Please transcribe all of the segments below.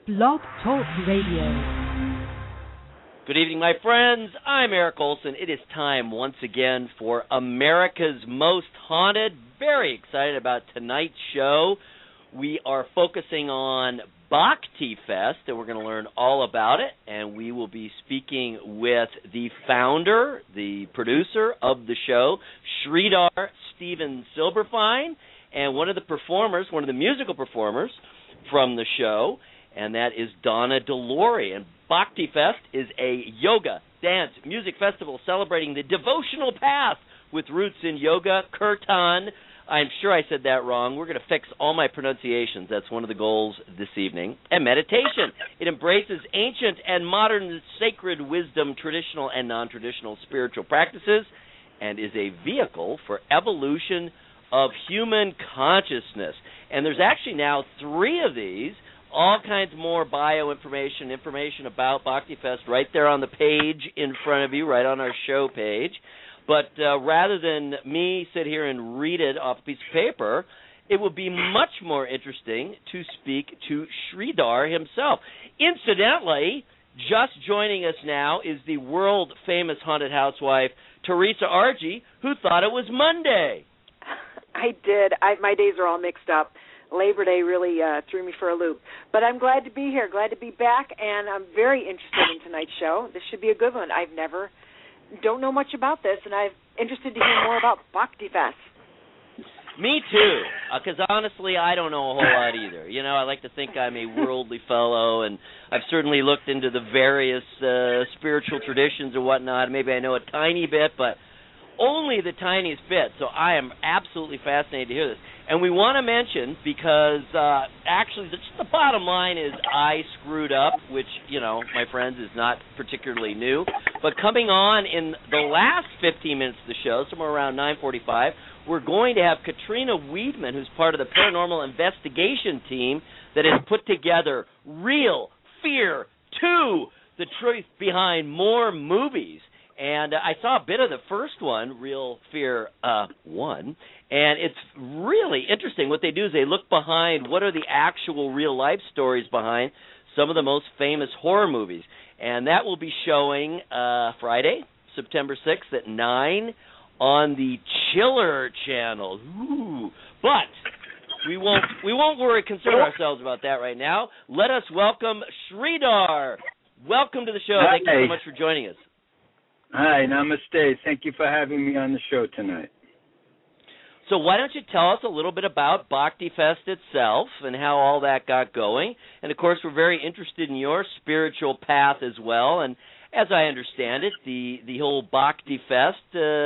Blog Talk Radio. Good evening, my friends. I'm Eric Olson. It is time once again for America's Most Haunted. Very excited about tonight's show. We are focusing on Bhakti Fest, and we're going to learn all about it. And we will be speaking with the founder, the producer of the show, Sridhar Stephen Silberfein, and one of the musical performers from the show, and that is Donna DeLore. And Bhakti Fest is a yoga, dance, music festival celebrating the devotional path with roots in yoga, kirtan. I'm sure I said that wrong. We're going to fix all my pronunciations. That's one of the goals this evening. And meditation. It embraces ancient and modern sacred wisdom, traditional and non-traditional spiritual practices, and is a vehicle for evolution of human consciousness. And there's actually now 3 of these. All kinds more information about Bhakti Fest right there on the page in front of you, right on our show page. But rather than me sit here and read it off a piece of paper, it would be much more interesting to speak to Sridhar himself. Incidentally, just joining us now is the world-famous haunted housewife, Teresa Argy, who thought it was Monday. I did. My days are all mixed up. Labor Day really threw me for a loop. But I'm glad to be here, glad to be back, and I'm very interested in tonight's show. This should be a good one. Don't know much about this, and I'm interested to hear more about Bhakti Fest. Me too, because honestly, I don't know a whole lot either. You know, I like to think I'm a worldly fellow, and I've certainly looked into the various spiritual traditions and whatnot. Maybe I know a tiny bit, but only the tiniest bit. So I am absolutely fascinated to hear this. And we want to mention, because actually just the bottom line is I screwed up, which, you know, my friends, is not particularly new. But coming on in the last 15 minutes of the show, somewhere around 9:45, we're going to have Katrina Weidman, who's part of the paranormal investigation team that has put together Real Fear 2, the truth behind more movies. And I saw a bit of the first one, Real Fear 1, and it's really interesting. What they do is they look behind what are the actual real-life stories behind some of the most famous horror movies. And that will be showing Friday, September 6th at 9 on the Chiller channel. Ooh. But we won't concern ourselves about that right now. Let us welcome Sridhar. Welcome to the show. Hi. Thank you so much for joining us. Hi, namaste. Thank you for having me on the show tonight. So why don't you tell us a little bit about Bhakti Fest itself and how all that got going? And, of course, we're very interested in your spiritual path as well. And as I understand it, the whole Bhakti Fest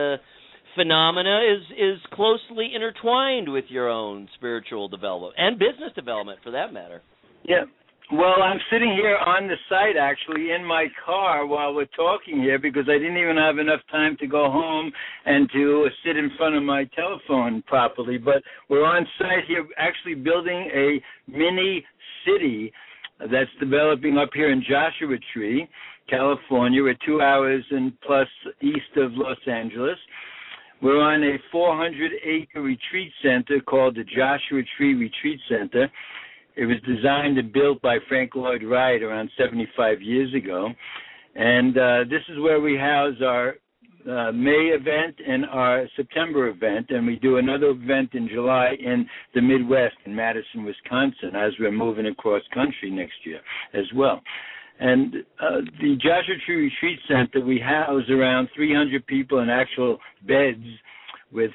phenomena is closely intertwined with your own spiritual development and business development, for that matter. Yeah. Well, I'm sitting here on the site, actually, in my car while we're talking here because I didn't even have enough time to go home and to sit in front of my telephone properly. But we're on site here actually building a mini city that's developing up here in Joshua Tree, California. We're 2 hours and plus east of Los Angeles. We're on a 400-acre retreat center called the Joshua Tree Retreat Center. It was designed and built by Frank Lloyd Wright around 75 years ago. And this is where we house our May event and our September event. And we do another event in July in the Midwest in Madison, Wisconsin, as we're moving across country next year as well. And the Joshua Tree Retreat Center, we house around 300 people in actual beds with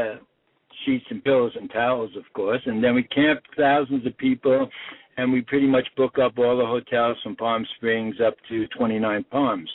sheets and pillows and towels, of course, and then we camp thousands of people, and we pretty much book up all the hotels from Palm Springs up to 29 Palms.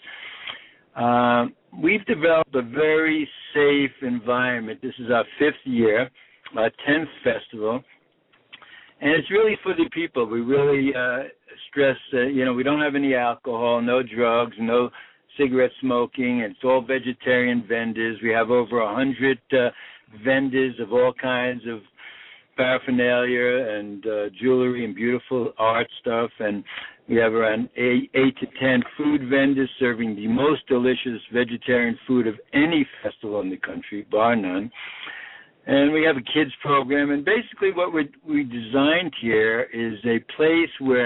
We've developed a very safe environment. This is our 5th year, our 10th festival, and it's really for the people. We really stress that, we don't have any alcohol, no drugs, no cigarette smoking. It's all vegetarian vendors. We have over 100 vendors of all kinds of paraphernalia and jewelry and beautiful art stuff, and we have around 8 to 10 food vendors serving the most delicious vegetarian food of any festival in the country, bar none. And we have a kids program, and basically what we designed here is a place where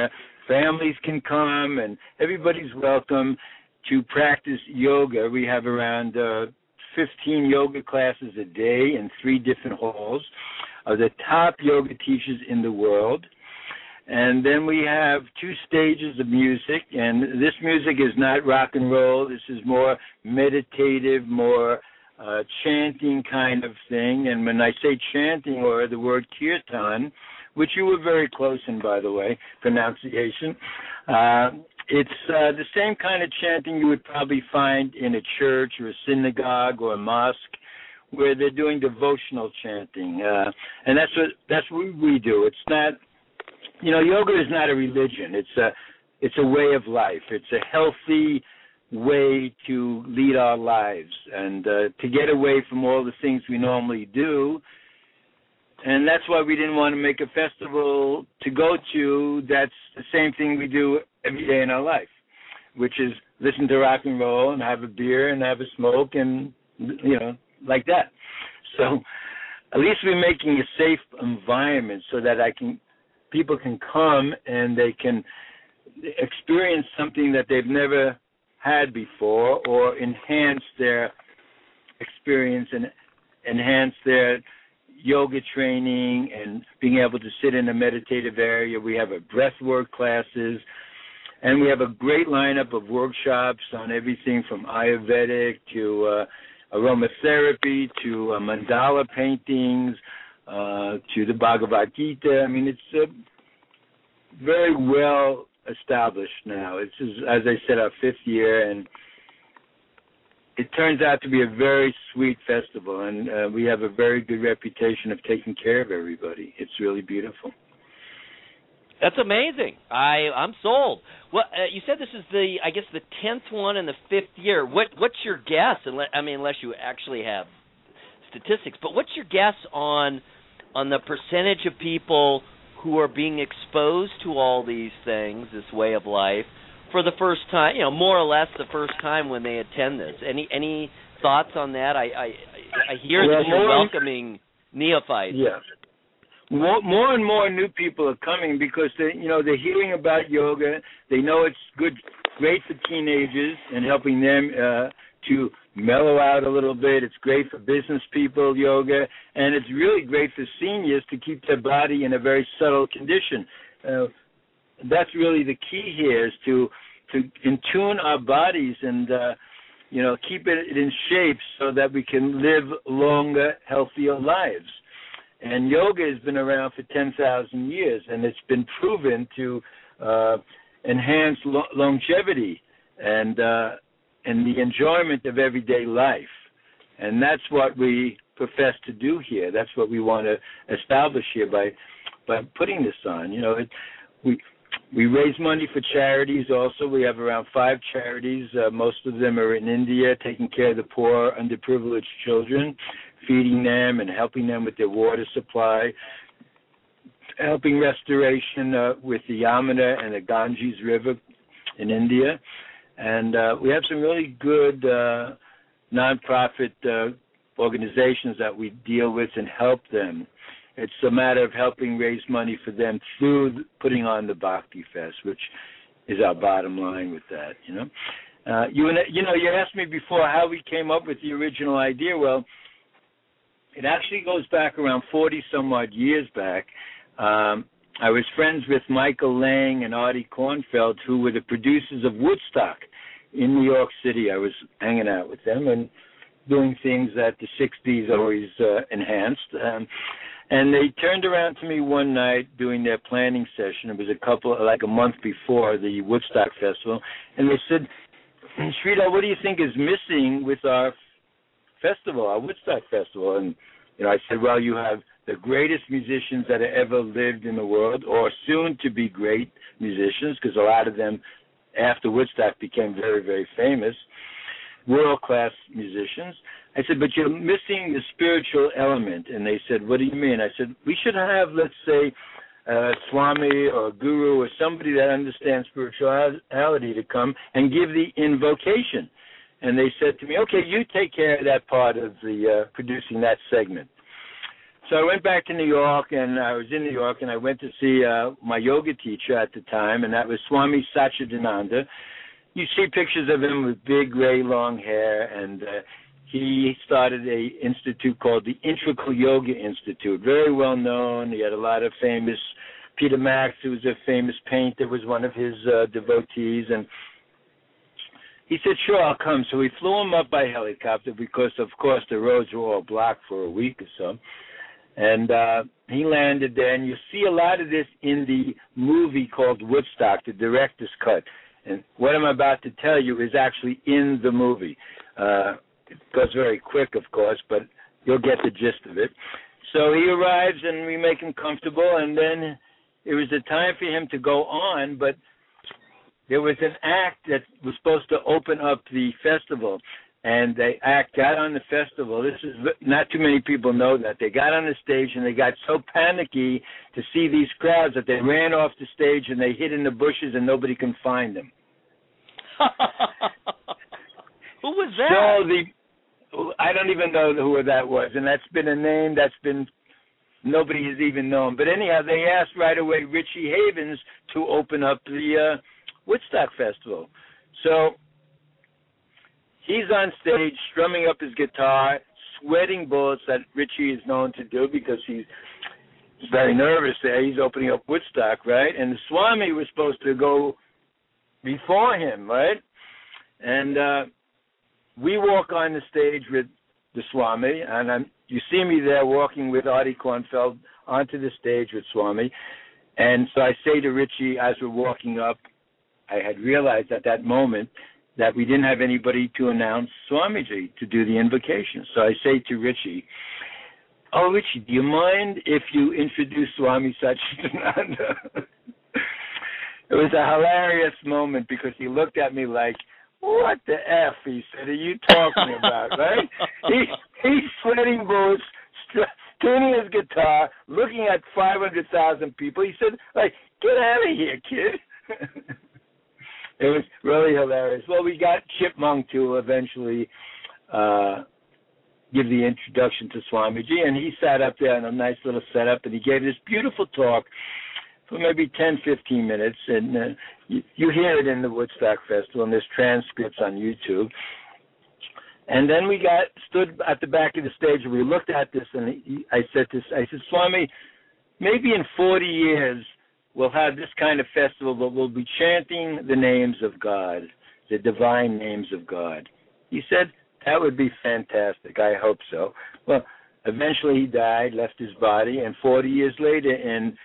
families can come, and everybody's welcome to practice yoga. We have around 15 yoga classes a day in 3 different halls of the top yoga teachers in the world. And then we have 2 stages of music, and this music is not rock and roll. This is more meditative, more chanting kind of thing. And when I say chanting, or the word kirtan, which you were very close in, by the way, pronunciation, it's the same kind of chanting you would probably find in a church or a synagogue or a mosque, where they're doing devotional chanting, and that's what we do. It's not, yoga is not a religion. It's a way of life. It's a healthy way to lead our lives and to get away from all the things we normally do. And that's why we didn't want to make a festival to go to that's the same thing we do every day in our life, which is listen to rock and roll and have a beer and have a smoke and, like that. So at least we're making a safe environment so that people can come and they can experience something that they've never had before, or enhance their experience and enhance their yoga training and being able to sit in a meditative area. We have breathwork classes, and we have a great lineup of workshops on everything from Ayurvedic to aromatherapy to mandala paintings to the Bhagavad Gita. I mean, it's very well established now. It's, as I said, our 5th year, and it turns out to be a very sweet festival, and we have a very good reputation of taking care of everybody. It's really beautiful. That's amazing. I'm sold. Well, you said this is the 10th one in the 5th year. What's your guess? Unless you actually have statistics, but what's your guess on the percentage of people who are being exposed to all these things, this way of life, for the first time? More or less the first time when they attend this. Any thoughts on that? I hear that you're welcoming neophytes. Yeah. More and more new people are coming because they're hearing about yoga. They know it's great for teenagers and helping them to mellow out a little bit. It's great for business people, yoga, and it's really great for seniors to keep their body in a very subtle condition. That's really the key here, is to in-tune our bodies and keep it in shape so that we can live longer, healthier lives. And yoga has been around for 10,000 years, and it's been proven to enhance longevity and the enjoyment of everyday life. And that's what we profess to do here. That's what we want to establish here by putting this on. We raise money for charities also. We have around 5 charities. Most of them are in India, taking care of the poor, underprivileged children, feeding them and helping them with their water supply, helping restoration with the Yamuna and the Ganges River in India. And we have some really good nonprofit organizations that we deal with and help them. It's a matter of helping raise money for them through putting on the Bhakti Fest, which is our bottom line with that. You asked me before how we came up with the original idea. Well, it actually goes back around 40-some-odd years back. I was friends with Michael Lang and Artie Kornfeld, who were the producers of Woodstock in New York City. I was hanging out with them and doing things that the 60s always enhanced. And they turned around to me one night doing their planning session. It was a month before the Woodstock Festival. And they said, Sridhar, what do you think is missing with our festival, our Woodstock Festival? And, I said, well, you have the greatest musicians that have ever lived in the world, or soon to be great musicians, because a lot of them after Woodstock became very, very famous, world-class musicians. I said, but you're missing the spiritual element. And they said, what do you mean? I said, we should have, let's say, Swami or Guru or somebody that understands spirituality to come and give the invocation. And they said to me, okay, you take care of that part of the producing that segment. So I went back to New York, and I was in New York, and I went to see my yoga teacher at the time, and that was Swami Satchidananda. You see pictures of him with big, gray, long hair, and he started a institute called the Integral Yoga Institute, very well known. He had a lot of famous, Peter Max, who was a famous painter, was one of his devotees, and he said, sure, I'll come. So we flew him up by helicopter because, of course, the roads were all blocked for a week or so. And he landed there, and you see a lot of this in the movie called Woodstock, the director's cut. And what I'm about to tell you is actually in the movie. It goes very quick, of course, but you'll get the gist of it. So he arrives, and we make him comfortable, and then it was the time for him to go on, but there was an act that was supposed to open up the festival. And the act got on the festival. This is not too many people know that. They got on the stage, and they got so panicky to see these crowds that they ran off the stage, and they hid in the bushes, and nobody can find them. Who was that? So I don't even know who that was, and that's been a name that's been nobody has even known. But anyhow, they asked right away Richie Havens to open up the Woodstock Festival. So he's on stage strumming up his guitar, sweating bullets that Richie is known to do because he's very nervous there. He's opening up Woodstock, right? And the Swami was supposed to go before him, right? And we walk on the stage with the Swami, and you see me there walking with Artie Kornfeld onto the stage with Swami. And so I say to Richie as we're walking up, I had realized at that moment that we didn't have anybody to announce Swamiji to do the invocation. So I say to Richie, oh, Richie, do you mind if you introduce Swami Satchidananda? It was a hilarious moment because he looked at me like, what the F, he said, are you talking about, right? He's sweating bullets, tuning his guitar, looking at 500,000 people. He said, like, get out of here, kid. It was really hilarious. Well, we got Chipmunk to eventually give the introduction to Swamiji, and he sat up there in a nice little setup, and he gave this beautiful talk for maybe 10, 15 minutes, and you hear it in the Woodstock Festival, and there's transcripts on YouTube. And then we stood at the back of the stage, and we looked at this, and I said, Swami, maybe in 40 years, we'll have this kind of festival, but we'll be chanting the names of God, the divine names of God. He said, that would be fantastic. I hope so. Well, eventually he died, left his body, and 40 years later, in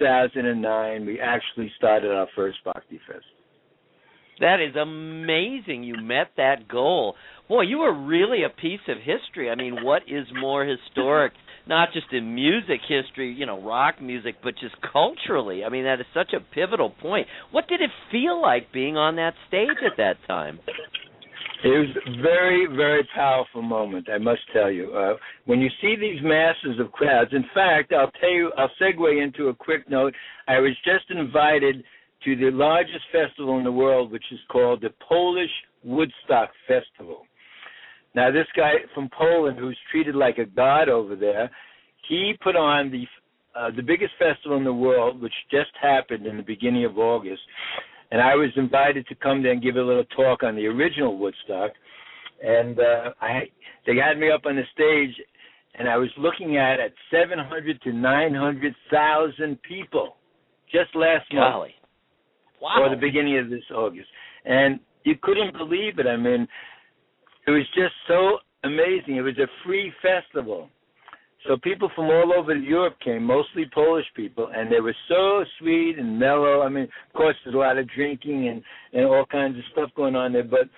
2009, we actually started our first Bhakti Fest. That is amazing. You met that goal. Boy, you were really a piece of history. I mean, what is more historic, not just in music history, rock music, but just culturally? I mean, that is such a pivotal point. What did it feel like being on that stage at that time? It was a very, very powerful moment, I must tell you. When you see these masses of crowds, in fact, I'll segue into a quick note. I was just invited to the largest festival in the world, which is called the Polish Woodstock Festival. Now, this guy from Poland, who's treated like a god over there, he put on the biggest festival in the world, which just happened in the beginning of August. And I was invited to come there and give a little talk on the original Woodstock. And they had me up on the stage, and I was looking at 700 to 900,000 people just last month. Wow. Or the beginning of this August. And you couldn't believe it. I mean, it was just so amazing. It was a free festival. So people from all over Europe came, mostly Polish people, and they were so sweet and mellow. I mean, of course, there's a lot of drinking and all kinds of stuff going on there, but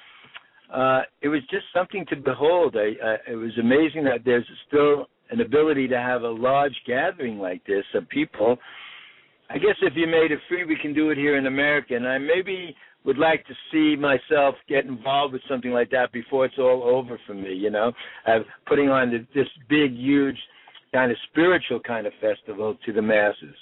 it was just something to behold. It was amazing that there's still an ability to have a large gathering like this of people. I guess if you made it free, we can do it here in America, and I maybe would like to see myself get involved with something like that before it's all over for me, putting on this big, huge kind of spiritual kind of festival to the masses.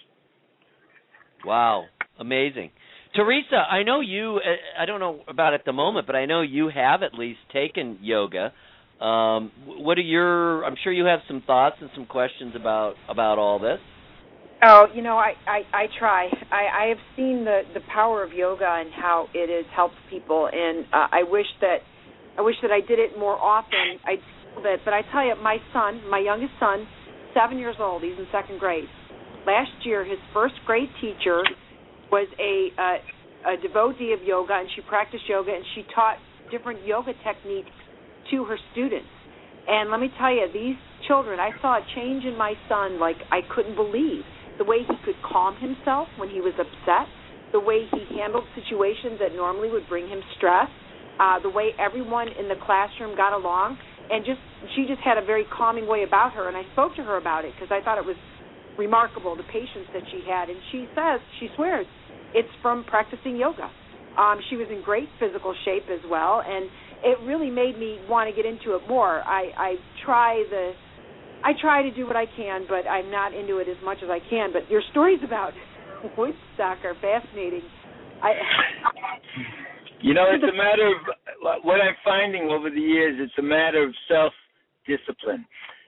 Wow, amazing. Teresa, I know you, I don't know about at the moment, but I know you have at least taken yoga. What are your? I'm sure you have some thoughts and some questions about all this. Oh, I try. I have seen the power of yoga and how it has helped people, and I wish that I did it more often. But I tell you, my youngest son, 7 years old, he's in second grade. Last year, his first grade teacher was a devotee of yoga, and she practiced yoga, and she taught different yoga techniques to her students. And let me tell you, these children, I saw a change in my son like I couldn't believe. The way he could calm himself when he was upset, the way he handled situations that normally would bring him stress, the way everyone in the classroom got along, and she just had a very calming way about her. And I spoke to her about it because I thought it was remarkable, the patience that she had. And she swears, it's from practicing yoga. She was in great physical shape as well, and it really made me want to get into it more. I try to do what I can, but I'm not into it as much as I can. But your stories about Woodstock are fascinating. It's a matter of what I'm finding over the years. It's a matter of self-discipline.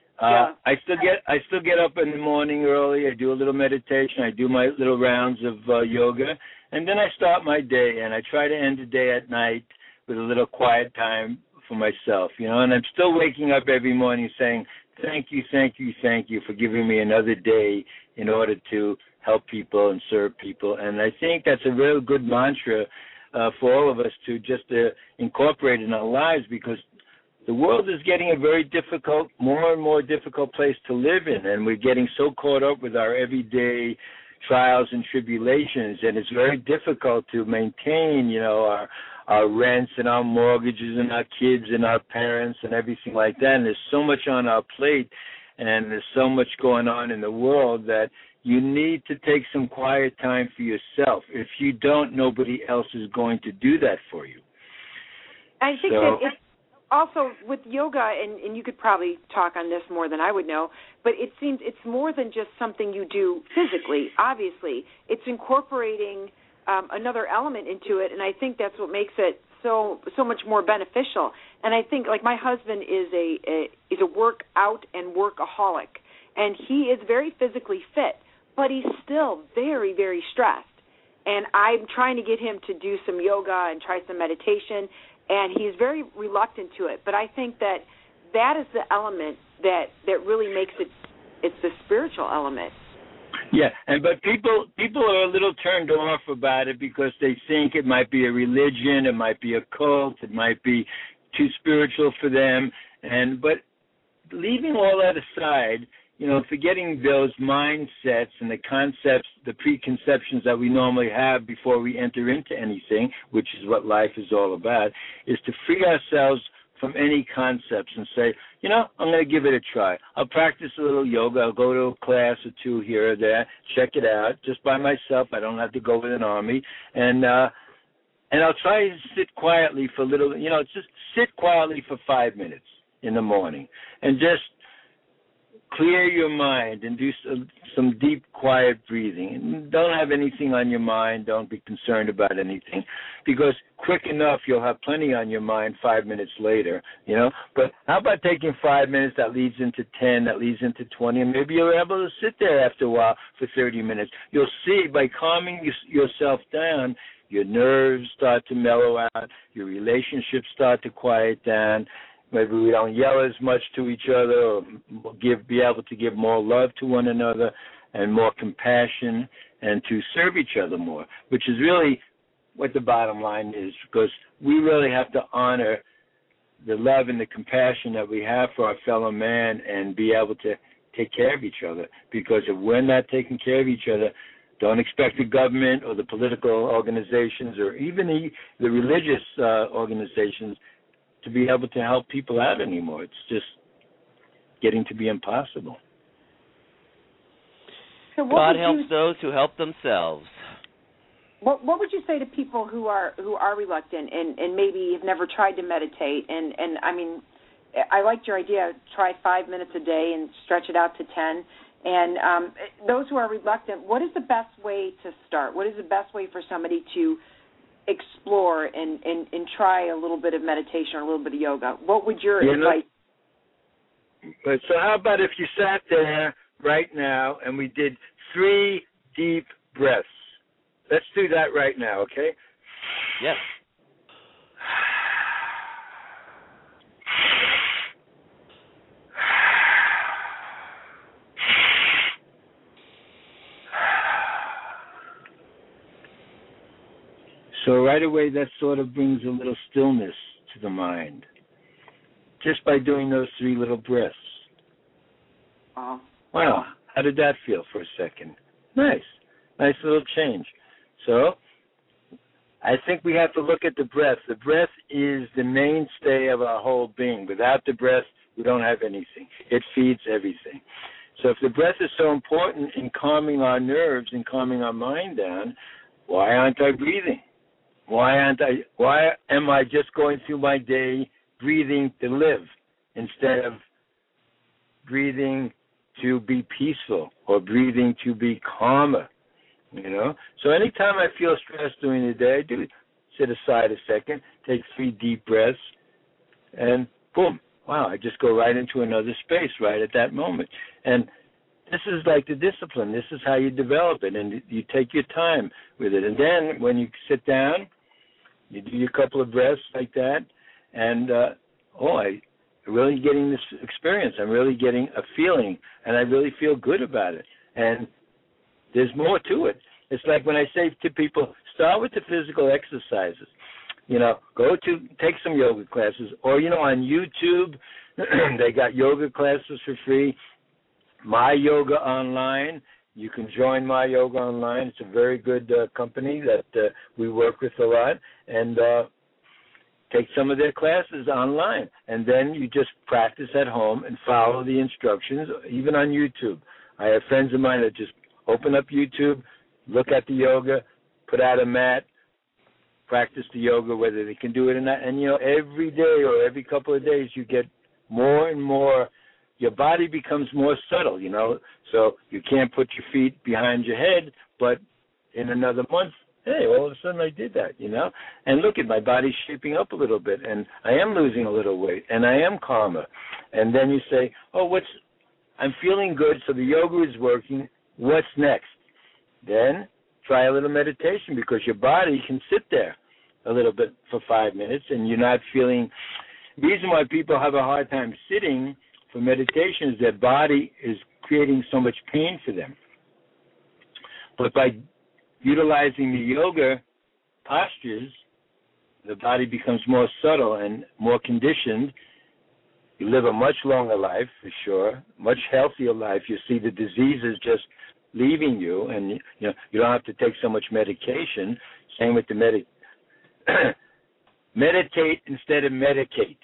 I still get up in the morning early. I do a little meditation. I do my little rounds of yoga, and then I start my day. And I try to end the day at night with a little quiet time for myself. And I'm still waking up every morning saying, thank you for giving me another day in order to help people and serve people. And I think that's a real good mantra for all of us to just incorporate in our lives, because the world is getting a very difficult, more and more difficult place to live in, and we're getting so caught up with our everyday trials and tribulations, and it's very difficult to maintain, our rents and our mortgages and our kids and our parents and everything like that. And there's so much on our plate, and there's so much going on in the world that you need to take some quiet time for yourself. If you don't, nobody else is going to do that for you. I think that it's also with yoga, and you could probably talk on this more than I would know, but it seems it's more than just something you do physically, obviously. It's incorporating another element into it, and I think that's what makes it so much more beneficial. And I think, like, my husband is a workout and workaholic, and he is very physically fit, but he's still very, very stressed. And I'm trying to get him to do some yoga and try some meditation, and he's very reluctant to it. But I think that is the element that really makes it's the spiritual element. Yeah, but people are a little turned off about it because they think it might be a religion, it might be a cult, it might be too spiritual for them. But leaving all that aside, forgetting those mindsets and the concepts, the preconceptions that we normally have before we enter into anything, which is what life is all about, is to free ourselves from any concepts and say, I'm going to give it a try. I'll practice a little yoga. I'll go to a class or two here or there, check it out just by myself. I don't have to go with an army. And I'll try to sit quietly for a little, just sit quietly for 5 minutes in the morning and just clear your mind and do some deep, quiet breathing. And don't have anything on your mind. Don't be concerned about anything, because quick enough you'll have plenty on your mind 5 minutes later, But how about taking 5 minutes that leads into 10, that leads into 20, and maybe you're able to sit there after a while for 30 minutes. You'll see by calming yourself down, your nerves start to mellow out, your relationships start to quiet down. Maybe we don't yell as much to each other, or be able to give more love to one another and more compassion, and to serve each other more, which is really what the bottom line is, because we really have to honor the love and the compassion that we have for our fellow man and be able to take care of each other. Because if we're not taking care of each other, don't expect the government or the political organizations or even the religious organizations to be able to help people out anymore. It's just getting to be impossible. So God helps those who help themselves. What would you say to people who are reluctant and maybe have never tried to meditate? And I mean, I liked your idea. Try 5 minutes a day and stretch it out to 10. And those who are reluctant, what is the best way to start? What is the best way for somebody to explore and try a little bit of meditation or a little bit of yoga? What would your advice But so how about if you sat there right now and we did 3 deep breaths? Let's do that right now, okay? Yes. So right away, that sort of brings a little stillness to the mind, just by doing those 3 little breaths. Wow, how did that feel for a second? Nice little change. So I think we have to look at the breath. The breath is the mainstay of our whole being. Without the breath, we don't have anything. It feeds everything. So if the breath is so important in calming our nerves and calming our mind down, why aren't I breathing? Why am I just going through my day breathing to live instead of breathing to be peaceful or breathing to be calmer? You know? So anytime I feel stressed during the day, I do sit aside a second, take 3 deep breaths, and boom, wow, I just go right into another space right at that moment. And this is like the discipline. This is how you develop it, and you take your time with it. And then when you sit down, you do your couple of breaths like that, and I'm really getting this experience. I'm really getting a feeling, and I really feel good about it. And there's more to it. It's like when I say to people, start with the physical exercises. You know, take some yoga classes, or, you know, on YouTube, they got yoga classes for free. My Yoga Online, you can join My Yoga Online. It's a very good company that we work with a lot, and take some of their classes online. And then you just practice at home and follow the instructions, even on YouTube. I have friends of mine that just open up YouTube, look at the yoga, put out a mat, practice the yoga, whether they can do it or not. And, you know, every day or every couple of days you get more and more. Your body becomes more subtle, you know. So you can't put your feet behind your head, but in another month, hey, all of a sudden I did that, you know. And look at my body's shaping up a little bit, and I am losing a little weight, and I am calmer. And then you say, I'm feeling good, so the yoga is working. What's next? Then try a little meditation, because your body can sit there a little bit for 5 minutes, and you're not feeling. The reason why people have a hard time sitting for meditation is their body is creating so much pain for them. But by utilizing the yoga postures, the body becomes more subtle and more conditioned. You live a much longer life, for sure, much healthier life. You see the diseases just leaving you, and you don't have to take so much medication. Same with the meditate instead of medicate.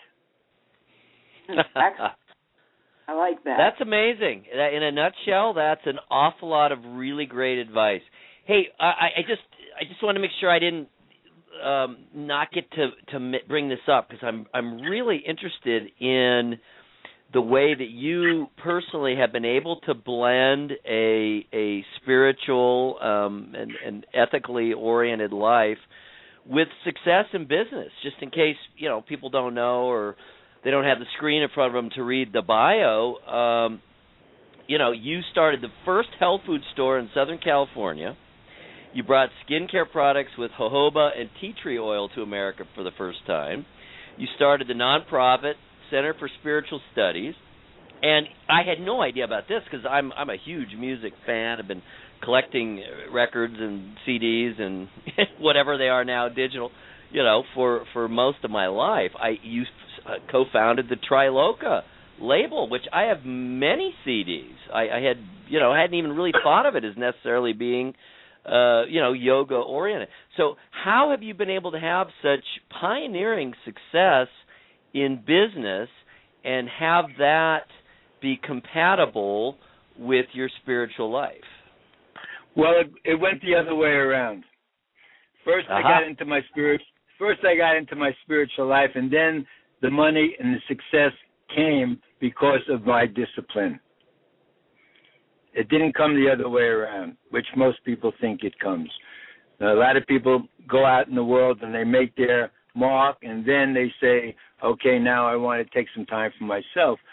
I like that. That's amazing. In a nutshell, that's an awful lot of really great advice. Hey, I just want to make sure I didn't not get to bring this up, because I'm really interested in the way that you personally have been able to blend a spiritual and ethically oriented life with success in business. Just in case people don't know, or they don't have the screen in front of them to read the bio. You started the first health food store in Southern California. You brought skincare products with jojoba and tea tree oil to America for the first time. You started the nonprofit Center for Spiritual Studies. And I had no idea about this, because I'm a huge music fan. I've been collecting records and CDs and whatever they are now, digital, for most of my life. You co-founded the Triloka label, which I have many CDs. I hadn't even really thought of it as necessarily being, yoga oriented. So how have you been able to have such pioneering success in business and have that be compatible with your spiritual life? Well, it went the other way around. First, I got into my spiritual life, and then the money and the success came because of my discipline. It didn't come the other way around, which most people think it comes. Now, a lot of people go out in the world and they make their mark, and then they say, okay, now I want to take some time for myself.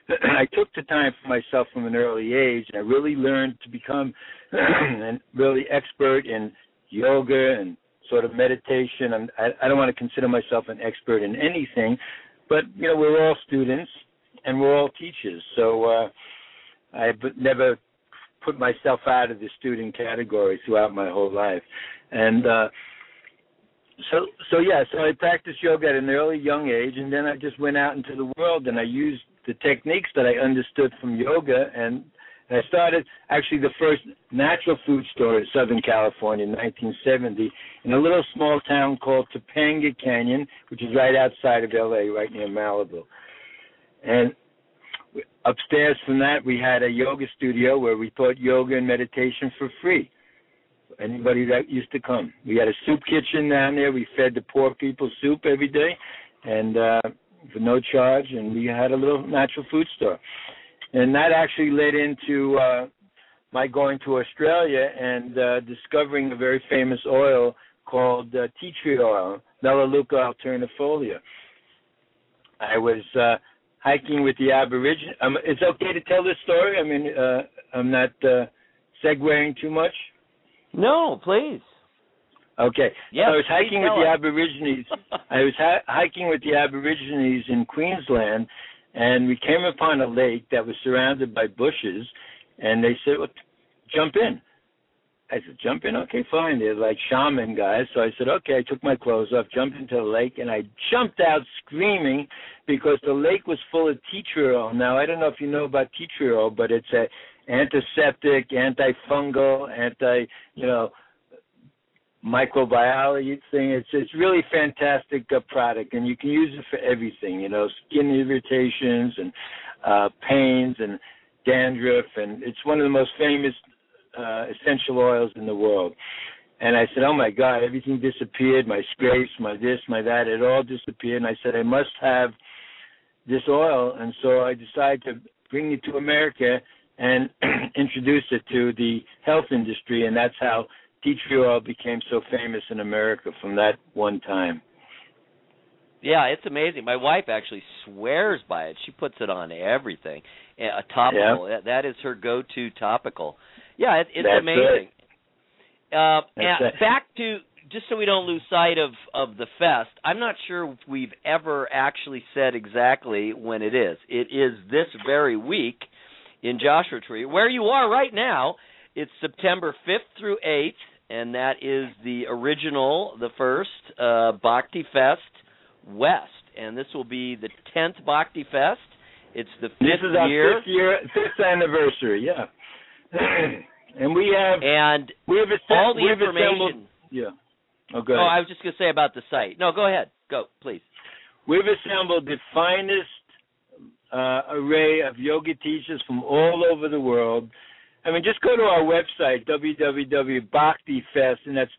I took the time for myself from an early age, and I really learned to become a really expert in yoga and sort of meditation. I don't want to consider myself an expert in anything, but, we're all students and we're all teachers. So I never put myself out of the student category throughout my whole life. And so I practiced yoga at an early young age, and then I just went out into the world and I used the techniques that I understood from yoga, and I started actually the first natural food store in Southern California in 1970 in a little small town called Topanga Canyon, which is right outside of L.A., right near Malibu. And upstairs from that, we had a yoga studio where we taught yoga and meditation for free. Anybody that used to come. We had a soup kitchen down there. We fed the poor people soup every day, and for no charge. And we had a little natural food store. And that actually led into my going to Australia and discovering a very famous oil called tea tree oil, Melaleuca alternifolia. I was hiking with the Aborigines. It's okay to tell this story? I mean, I'm not segueing too much? No, please. Okay. Yes, so I was hiking with the Aborigines. I was hiking with the Aborigines in Queensland, and we came upon a lake that was surrounded by bushes, and they said, well, jump in. I said, jump in? Okay, fine. They're like shaman guys. So I said, okay. I took my clothes off, jumped into the lake, and I jumped out screaming because the lake was full of tea tree oil. Now, I don't know if you know about tea tree oil, but it's a antiseptic, antifungal, microbiology thing. It's really fantastic product, and you can use it for everything, skin irritations and pains and dandruff, and it's one of the most famous essential oils in the world. And I said, oh, my God, everything disappeared, my scrapes, my this, my that, it all disappeared. And I said, I must have this oil. And so I decided to bring it to America and introduce it to the health industry, and that's how tea tree oil became so famous in America from that one time. Yeah, it's amazing. My wife actually swears by it. She puts it on everything. A topical. Yeah. That is her go-to topical. Yeah, it's amazing. And back to, just so we don't lose sight of the fest, I'm not sure if we've ever actually said exactly when it is. It is this very week in Joshua Tree, where you are right now. It's September 5th through 8th, and that is the first Bhakti Fest West. And this will be the 10th Bhakti Fest. It's the fifth year. This is our fifth anniversary, yeah. And we have all the information. Yeah. Oh, go ahead. I was just going to say about the site. No, go ahead. Go, please. We've assembled the finest array of yoga teachers from all over the world. I mean, just go to our website, www.bhaktifest, and that's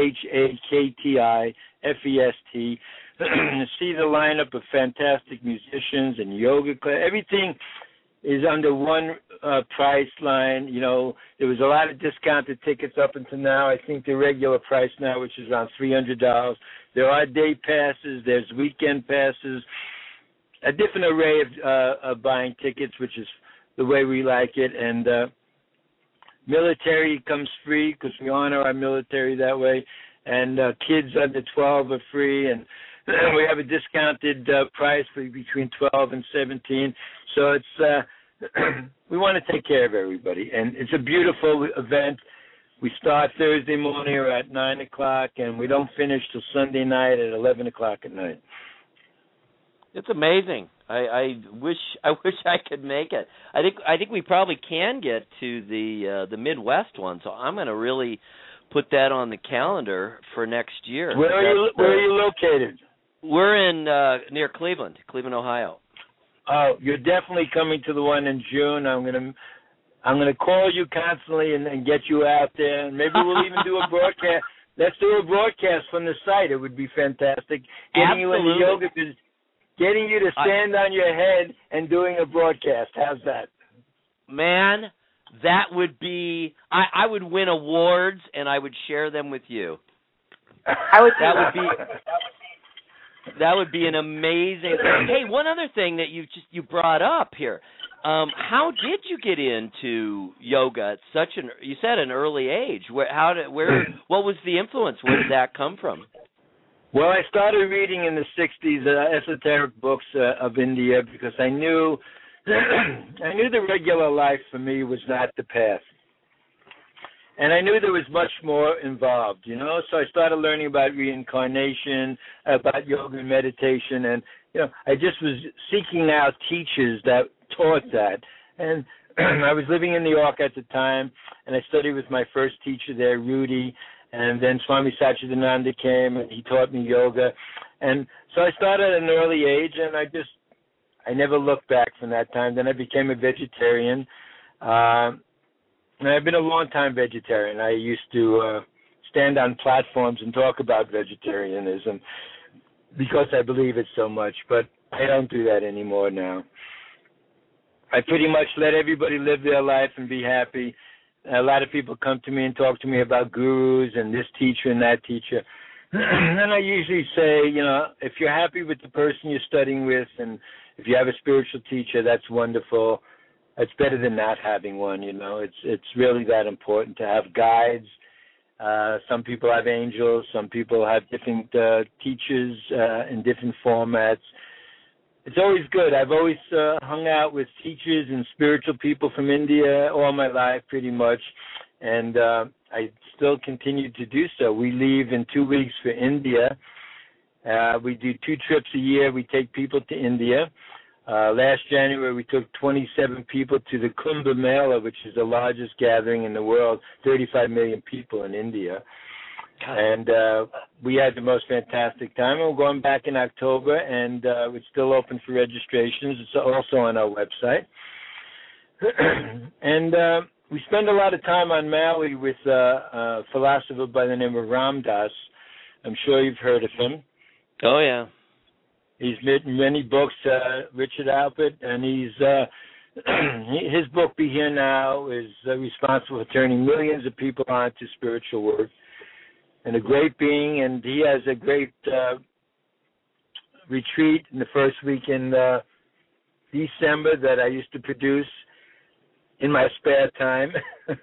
BHAKTIFEST. See the lineup of fantastic musicians and yoga class. Everything is under one price line. There was a lot of discounted tickets up until now. I think the regular price now, which is around $300. There are day passes. There's weekend passes. A different array of buying tickets, which is the way we like it. And military comes free because we honor our military that way. And kids under 12 are free. And we have a discounted price for between 12 and 17. So it's we want to take care of everybody. And it's a beautiful event. We start Thursday morning at 9 o'clock, and we don't finish till Sunday night at 11 o'clock at night. It's amazing. I wish I could make it. I think we probably can get to the Midwest one, so I'm going to really put that on the calendar for next year. Where are you located? We're in near Cleveland, Ohio. Oh, you're definitely coming to the one in June. I'm gonna call you constantly and get you out there, and maybe we'll even do a broadcast. Let's do a broadcast from the site. It would be fantastic. Getting you into yoga, getting you to stand on your head and doing a broadcast. How's that? Man, that would be. I would win awards, and I would share them with you. That would be. That would be an amazing. Hey, one other thing that you brought up here. How did you get into yoga at you said an early age? What was the influence? Where did that come from? Well, I started reading in the 60s esoteric books of India because I knew the regular life for me was not the path. And I knew there was much more involved, So I started learning about reincarnation, about yoga and meditation, and I just was seeking out teachers that taught that. And I was living in New York at the time, and I studied with my first teacher there, Rudy, and then Swami Satchidananda came, and he taught me yoga. And so I started at an early age, and I never looked back from that time. Then I became a vegetarian. And I've been a long-time vegetarian. I used to stand on platforms and talk about vegetarianism because I believe it so much, but I don't do that anymore now. I pretty much let everybody live their life and be happy. A lot of people come to me and talk to me about gurus and this teacher and that teacher. And I usually say, if you're happy with the person you're studying with and if you have a spiritual teacher, that's wonderful. It's better than not having one, It's really that important to have guides. Some people have angels. Some people have different teachers in different formats. It's always good. I've always hung out with teachers and spiritual people from India all my life, pretty much, and I still continue to do so. We leave in 2 weeks for India. We do 2 trips a year. We take people to India. Last January, we took 27 people to the Kumbh Mela, which is the largest gathering in the world, 35 million people in India. And we had the most fantastic time. And we're going back in October, and it's still open for registrations. It's also on our website. And we spend a lot of time on Maui with a philosopher by the name of Ram Dass. I'm sure you've heard of him. Oh, yeah. He's written many books, Richard Alpert, and his book, Be Here Now, is responsible for turning millions of people on to spiritual work. And a great being, and he has a great retreat in the first week in December that I used to produce in my spare time.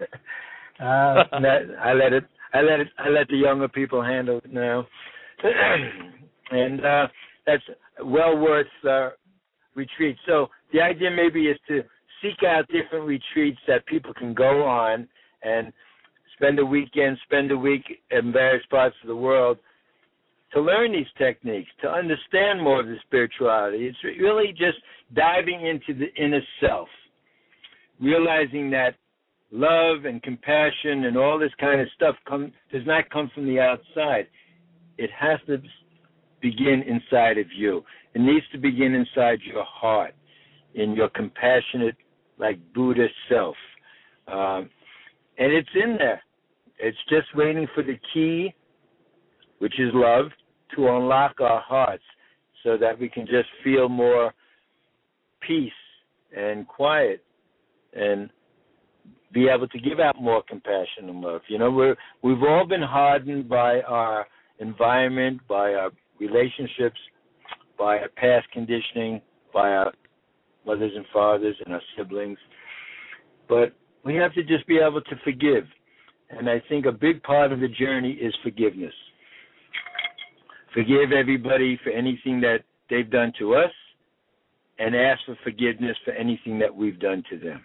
I let the younger people handle it now, and that's well worth retreat. So the idea maybe is to seek out different retreats that people can go on and spend a week in various parts of the world to learn these techniques, to understand more of the spirituality. It's really just diving into the inner self, realizing that love and compassion and all this kind of stuff does not come from the outside. It has to begin inside of you. It needs to begin inside your heart, in your compassionate, like Buddha self. And it's in there. It's just waiting for the key, which is love, to unlock our hearts so that we can just feel more peace and quiet and be able to give out more compassion and love. We've all been hardened by our environment, by our relationships, by our past conditioning, by our mothers and fathers and our siblings. But we have to just be able to forgive. And I think a big part of the journey is forgiveness. Forgive everybody for anything that they've done to us and ask for forgiveness for anything that we've done to them.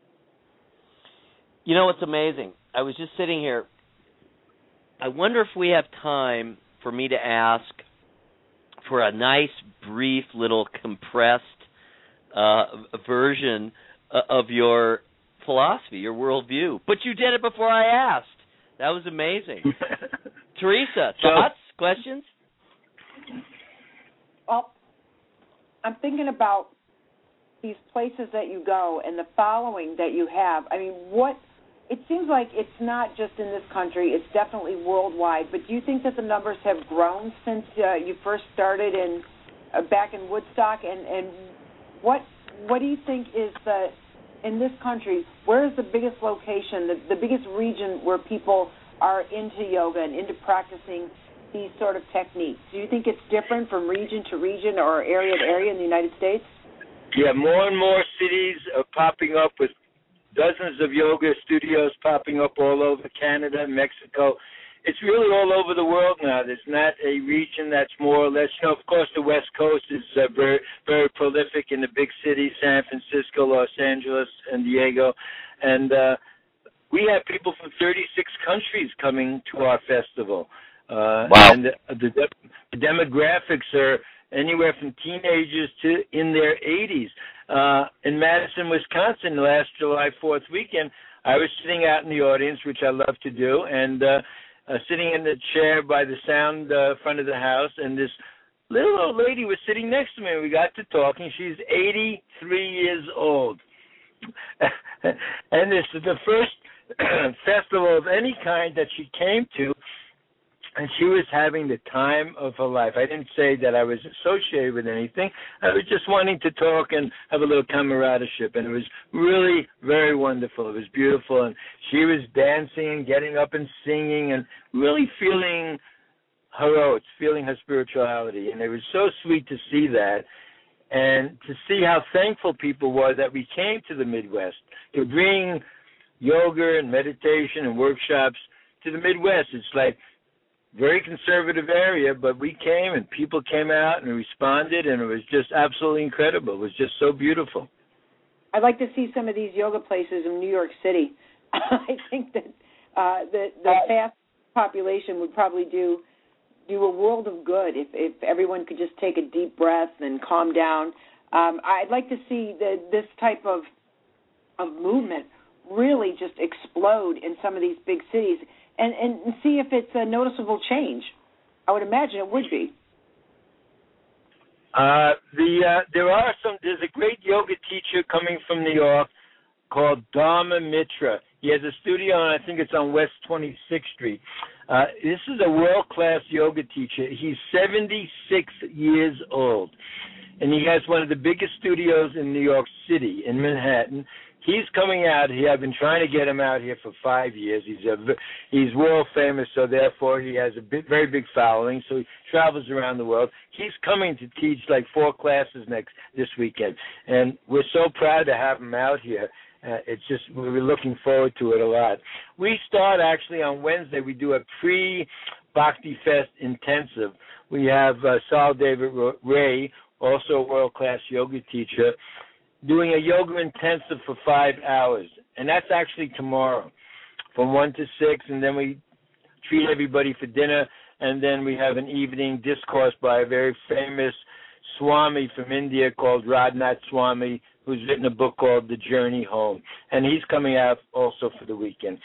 It's amazing. I was just sitting here. I wonder if we have time for me to ask for a nice, brief, little compressed version of your philosophy, your worldview. But you did it before I asked. That was amazing. Teresa, thoughts, questions? Well, I'm thinking about these places that you go and the following that you have. I mean, it seems like it's not just in this country, it's definitely worldwide, but do you think that the numbers have grown since you first started back in Woodstock? And what do you think is in this country, where is the biggest location, the biggest region where people are into yoga and into practicing these sort of techniques? Do you think it's different from region to region or area to area in the United States? Yeah, more and more cities are popping up with dozens of yoga studios popping up all over Canada, Mexico. It's really all over the world now. There's not a region that's more or less, of course, the West Coast is very, very prolific in the big cities, San Francisco, Los Angeles, San Diego. And we have people from 36 countries coming to our festival. Wow. And the demographics are anywhere from teenagers to in their 80s. In Madison, Wisconsin, last July 4th weekend, I was sitting out in the audience, which I love to do, and sitting in the chair by the sound front of the house, and this little old lady was sitting next to me. We got to talking. She's 83 years old. And this is the first festival of any kind that she came to, and she was having the time of her life. I didn't say that I was associated with anything. I was just wanting to talk and have a little camaraderie, and it was really very wonderful. It was beautiful, and she was dancing and getting up and singing and really feeling her oats, feeling her spirituality, and it was so sweet to see that and to see how thankful people were that we came to the Midwest to bring yoga and meditation and workshops to the Midwest. It's like very conservative area, but we came and people came out and responded, and it was just absolutely incredible. It was just so beautiful. I'd like to see some of these yoga places in New York City. I think that the fast population would probably do a world of good if everyone could just take a deep breath and calm down. I'd like to see this type of movement really just explode in some of these big cities and see if it's a noticeable change. I would imagine it would be. There's a great yoga teacher coming from New York called Dharma Mitra. He has a studio, and I think it's on West 26th Street. This is a world-class yoga teacher. He's 76 years old, and he has one of the biggest studios in New York City, in Manhattan. He's coming out here. I've been trying to get him out here for 5 years. He's world famous, so therefore he has a very big following. So he travels around the world. He's coming to teach like 4 classes this weekend, and we're so proud to have him out here. We're looking forward to it a lot. We start actually on Wednesday. We do a pre-Bhakti Fest intensive. We have Saul David Ray, also a world-class yoga teacher, doing a yoga intensive for 5 hours. And that's actually tomorrow from 1 to 6. And then we treat everybody for dinner. And then we have an evening discourse by a very famous Swami from India called Radhanath Swami, who's written a book called The Journey Home. And he's coming out also for the weekend.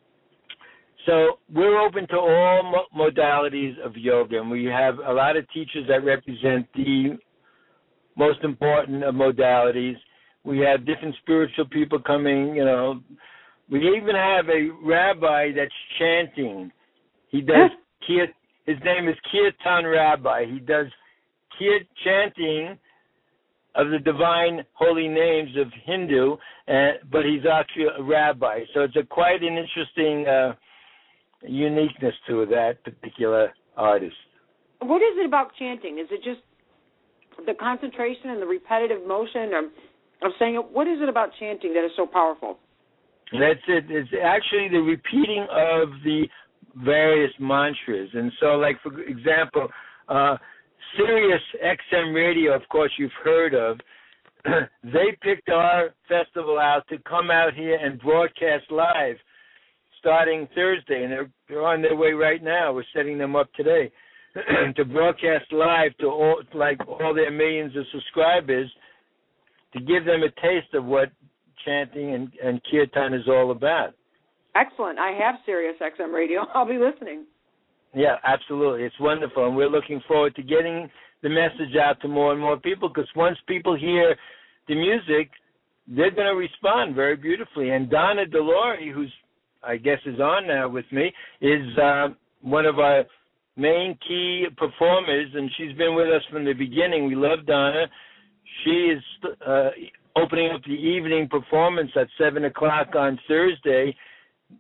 So we're open to all modalities of yoga. And we have a lot of teachers that represent the most important of modalities. We have different spiritual people coming, We even have a rabbi that's chanting. He does his name is Kirtan Rabbi. He does chanting of the divine holy names of Hindu, but he's actually a rabbi. So it's quite an interesting uniqueness to that particular artist. What is it about chanting? Is it just the concentration and the repetitive motion of saying it? What is it about chanting that is so powerful? That's it. It's actually the repeating of the various mantras. And so, like, for example, Sirius XM Radio, of course, you've heard of, they picked our festival out to come out here and broadcast live starting Thursday, and they're on their way right now. We're setting them up today to broadcast live to all their millions of subscribers, to give them a taste of what chanting and kirtan is all about. Excellent. I have Sirius XM Radio. I'll be listening. Yeah, absolutely. It's wonderful, and we're looking forward to getting the message out to more and more people, because once people hear the music, they're going to respond very beautifully. And Donna DeLore, who's, I guess, is on now with me, is one of our main key performers, and she's been with us from the beginning. We love Donna. She is opening up the evening performance at 7 o'clock on Thursday,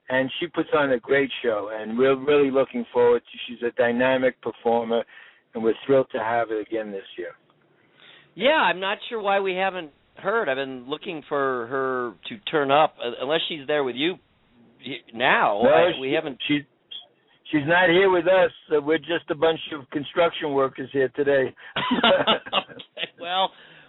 and she puts on a great show, and we're really looking forward to. She's a dynamic performer, and we're thrilled to have her again this year. Yeah, I'm not sure why we haven't heard. I've been looking for her to turn up, unless she's there with you now. No, we haven't. She's not here with us. We're just a bunch of construction workers here today. Okay, well,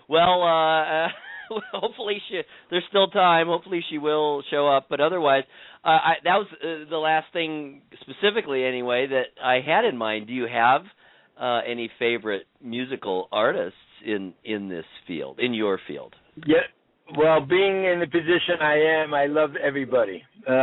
hopefully there's still time. Hopefully she will show up. But otherwise, that was the last thing specifically, anyway, that I had in mind. Do you have any favorite musical artists in this field, in your field? Yeah. Well, being in the position I am, I love everybody.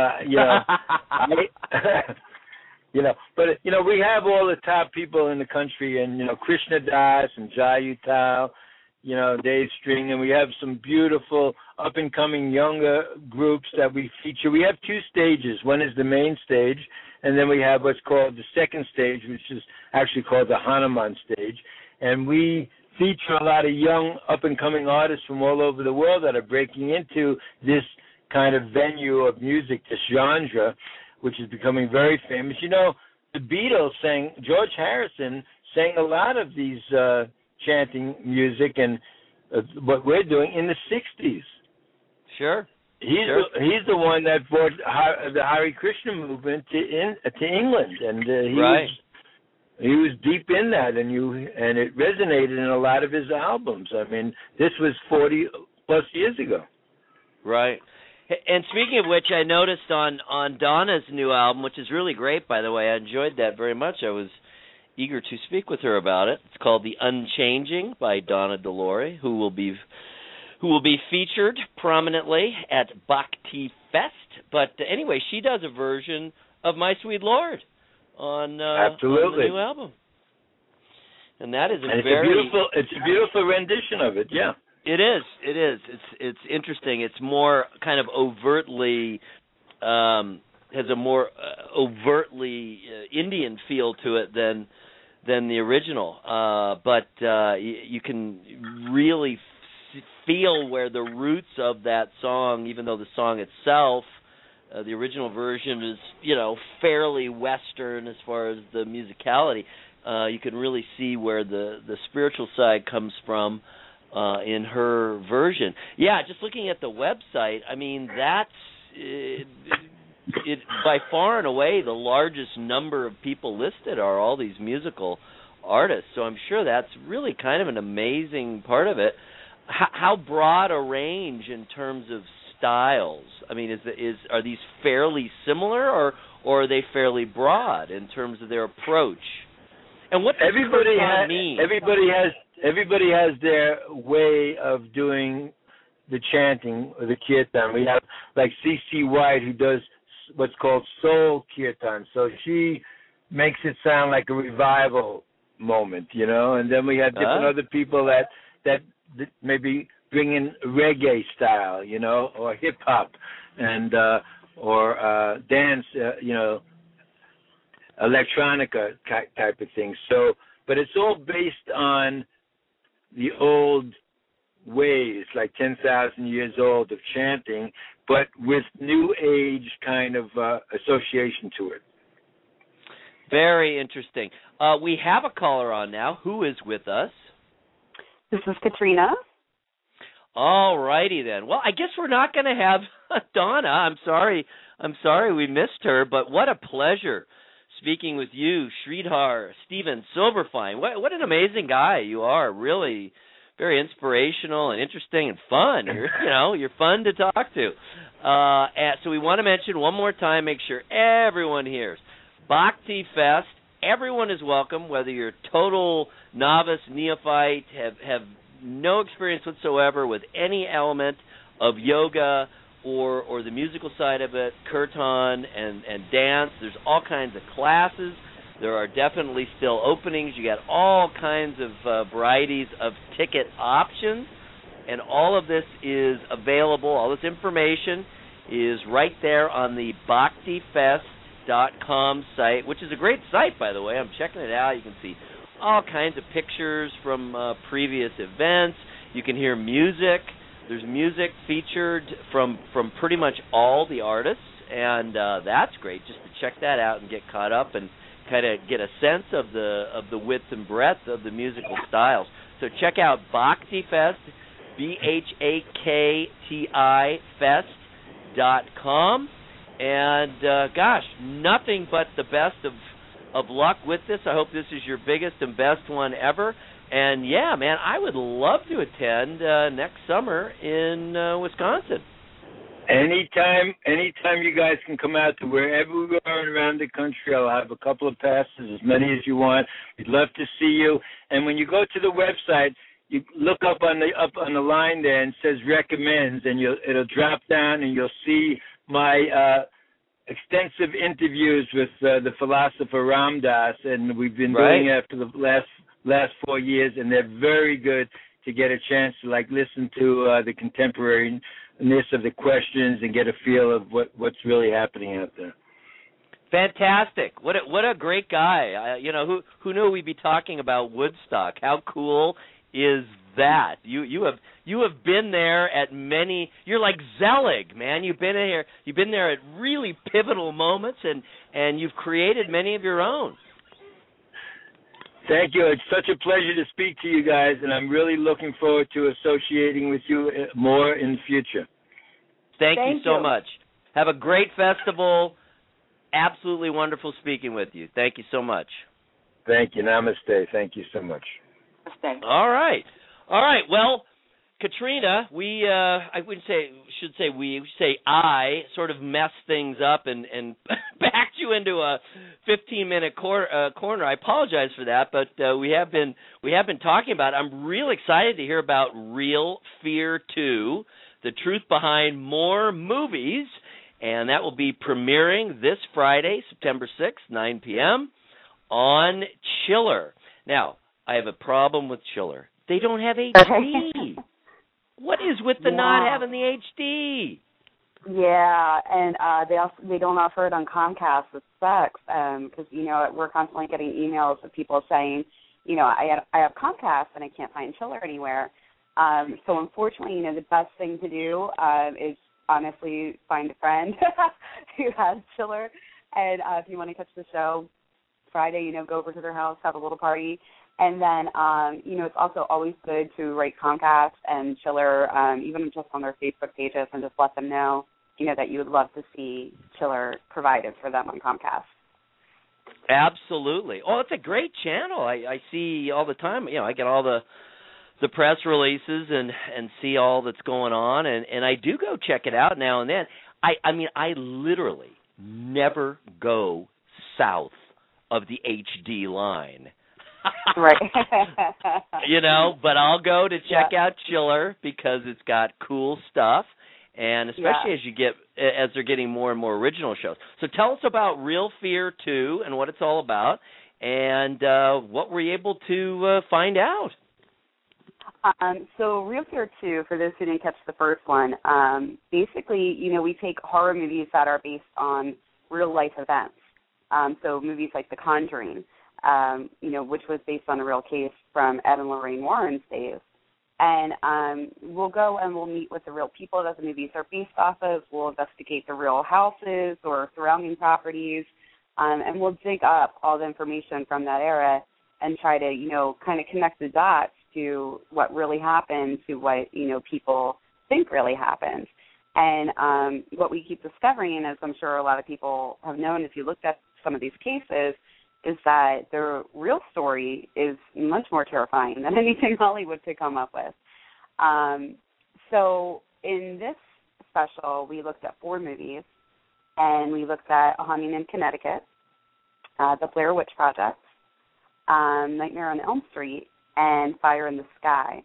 But we have all the top people in the country, and Krishna Das and Jai Uttal, Dave String, and we have some beautiful up and coming younger groups that we feature. We have two stages. One is the main stage, and then we have what's called the second stage, which is actually called the Hanuman stage, and we feature a lot of young up and coming artists from all over the world that are breaking into this kind of venue of music, this genre, which is becoming very famous. The Beatles George Harrison sang a lot of these chanting music and what we're doing in the 60s. Sure. He's the one that brought the Hare Krishna movement to England, and he was deep in that, and it resonated in a lot of his albums. I mean, this was 40 plus years ago. Right. And speaking of which, I noticed on Donna's new album, which is really great, by the way. I enjoyed that very much. I was eager to speak with her about it. It's called The Unchanging by Donna DeLore, who will be featured prominently at Bhakti Fest. But anyway, she does a version of My Sweet Lord on the new album, and that is it's a beautiful rendition of it. Yeah. It is. It's interesting. It's more kind of overtly has a more overtly Indian feel to it than the original. But you can really feel where the roots of that song, even though the song itself, the original version is fairly Western as far as the musicality. You can really see where the spiritual side comes from. In her version. Yeah, just looking at the website, I mean, that's it by far and away the largest number of people listed are all these musical artists. So I'm sure that's really kind of an amazing part of it. How broad a range in terms of styles? I mean, are these fairly similar, or are they fairly broad in terms of their approach? And what does kirtan mean? Everybody has their way of doing the chanting or the kirtan. We have like C.C. White, who does what's called soul kirtan. So she makes it sound like a revival moment, and then we have different other people that maybe bring in reggae style, or hip hop, and or dance, electronica type of thing. So, but it's all based on the old ways, like 10,000 years old of chanting, but with new age kind of association to it. Very interesting. We have a caller on now. Who is with us? This is Katrina. All righty then. Well, I guess we're not going to have Donna. I'm sorry we missed her, but what a pleasure speaking with you, Sridhar Stephen Silverfine. What an amazing guy you are. Really very inspirational and interesting and fun. You're fun to talk to. So we want to mention one more time, make sure everyone hears. Bhakti Fest. Everyone is welcome, whether you're total novice, neophyte, have no experience whatsoever with any element of yoga or the musical side of it, kirtan and dance. There's all kinds of classes. There are definitely still openings. You got all kinds of varieties of ticket options, and all of this is available. All this information is right there on the BhaktiFest.com site, which is a great site, by the way. I'm checking it out. You can see all kinds of pictures from previous events. You can hear music. There's music featured from pretty much all the artists and that's great just to check that out and get caught up and kind of get a sense of the width and breadth of the musical styles. So check out Bhakti Fest, BHAKTI Fest.com. And gosh, nothing but the best of luck with this. I hope this is your biggest and best one ever. And yeah, man, I would love to attend next summer in Wisconsin. Anytime you guys can come out to wherever we are around the country. I'll have a couple of passes, as many as you want. We'd love to see you. And when you go to the website, you look up on the line there and it says recommends, and it'll drop down and you'll see my extensive interviews with the philosopher Ram Dass, and we've been doing it for the last 4 years, and they're very good to get a chance to listen to the contemporariness of the questions and get a feel of what's really happening out there. Fantastic! What a great guy! Who knew we'd be talking about Woodstock? How cool is that? You have been there at many. You're like Zelig, man. You've been there at really pivotal moments, and you've created many of your own. Thank you. It's such a pleasure to speak to you guys, and I'm really looking forward to associating with you more in the future. Thank you so much. Have a great festival. Absolutely wonderful speaking with you. Thank you so much. Thank you. Namaste. Thank you so much. Namaste. All right. Well, Katrina, I sort of messed things up and backed you into a 15-minute corner. I apologize for that, but we have been talking about it. I'm real excited to hear about Real Fear 2, the truth behind more movies, and that will be premiering this Friday, September 6th, 9 p.m. on Chiller. Now, I have a problem with Chiller. They don't have HD. What is with the not having the HD? Yeah, and they don't offer it on Comcast, which sucks, because, we're constantly getting emails of people saying, I have Comcast and I can't find Chiller anywhere. So unfortunately, the best thing to do is honestly find a friend who has Chiller, and if you want to catch the show Friday, go over to their house, have a little party. And then, it's also always good to rate Comcast and Chiller, even just on their Facebook pages, and just let them know, that you would love to see Chiller provided for them on Comcast. Absolutely. Oh, it's a great channel. I see all the time. I get all the press releases and see all that's going on, and I do go check it out now and then. I literally never go south of the HD line. Right. But I'll go to check out Chiller because it's got cool stuff, and especially as they're getting more and more original shows. So tell us about Real Fear 2 and what it's all about, and what were you able to find out? So Real Fear 2, for those who didn't catch the first one, basically, we take horror movies that are based on real-life events. So movies like The Conjuring, which was based on a real case from Ed and Lorraine Warren's days. And we'll go and we'll meet with the real people that the movies are based off of. We'll investigate the real houses or surrounding properties, and we'll dig up all the information from that era and try to, kind of connect the dots to what really happened to what, people think really happened. And what we keep discovering, as I'm sure a lot of people have known if you looked at some of these cases, is that the real story is much more terrifying than anything Hollywood could come up with. So in this special, we looked at 4 movies, and we looked at A Haunting in Connecticut, The Blair Witch Project, Nightmare on Elm Street, and Fire in the Sky,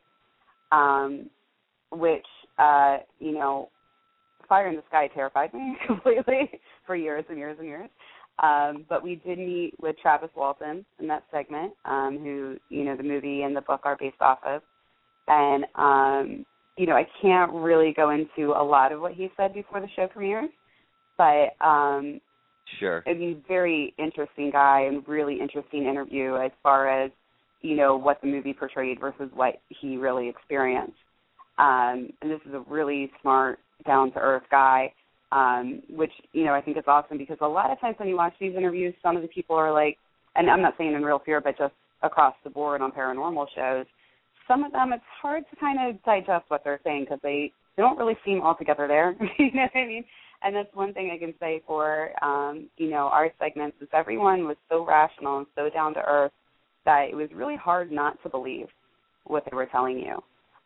which, Fire in the Sky terrified me completely for years and years and years. But we did meet with Travis Walton in that segment, who, the movie and the book are based off of. And, I can't really go into a lot of what he said before the show premieres, but sure. I mean, very interesting guy and really interesting interview as far as, what the movie portrayed versus what he really experienced. And this is a really smart, down-to-earth guy which, I think is awesome because a lot of times when you watch these interviews, some of the people are like, and I'm not saying in Real Fear, but just across the board on paranormal shows, some of them it's hard to kind of digest what they're saying because they don't really seem altogether there. You know what I mean? And that's one thing I can say for, our segments is everyone was so rational and so down to earth that it was really hard not to believe what they were telling you.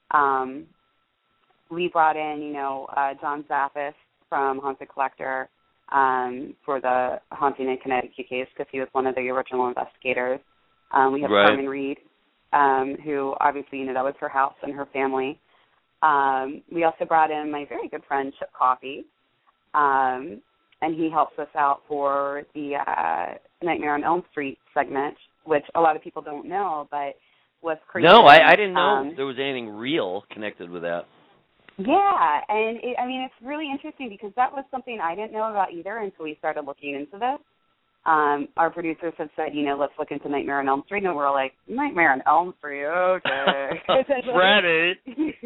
We brought in, John Zaffis from Haunted Collector for the Haunting in Connecticut case because he was one of the original investigators. We have Carmen Reed, who obviously, that was her house and her family. We also brought in my very good friend, Chip Coffey, and he helps us out for the Nightmare on Elm Street segment, which a lot of people don't know, but was crazy. No, I didn't know there was anything real connected with that. Yeah, and it's really interesting because that was something I didn't know about either until we started looking into this. Our producers have said, let's look into Nightmare on Elm Street, and we're like, Nightmare on Elm Street, okay. Reddit.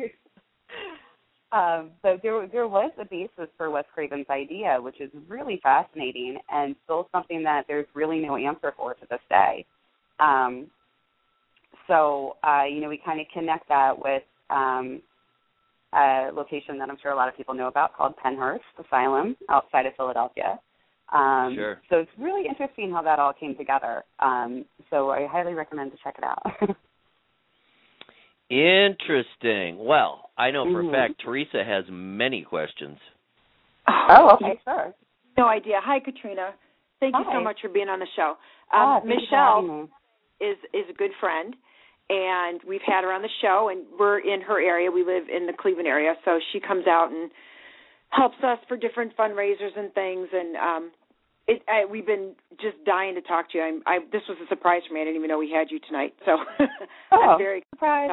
But there was a basis for Wes Craven's idea, which is really fascinating and still something that there's really no answer for to this day. We kind of connect that with a location that I'm sure a lot of people know about called Pennhurst Asylum outside of Philadelphia. Sure. So it's really interesting how that all came together. So I highly recommend to check it out. Interesting. Well, I know for a fact Teresa has many questions. Oh, okay, sure. No idea. Hi, Katrina. Thank you so much for being on the show. Michelle is a good friend, and we've had her on the show, and we're in her area. We live in the Cleveland area, so she comes out and helps us for different fundraisers and things, and we've been just dying to talk to you. This was a surprise for me. I didn't even know we had you tonight, so I'm very surprised.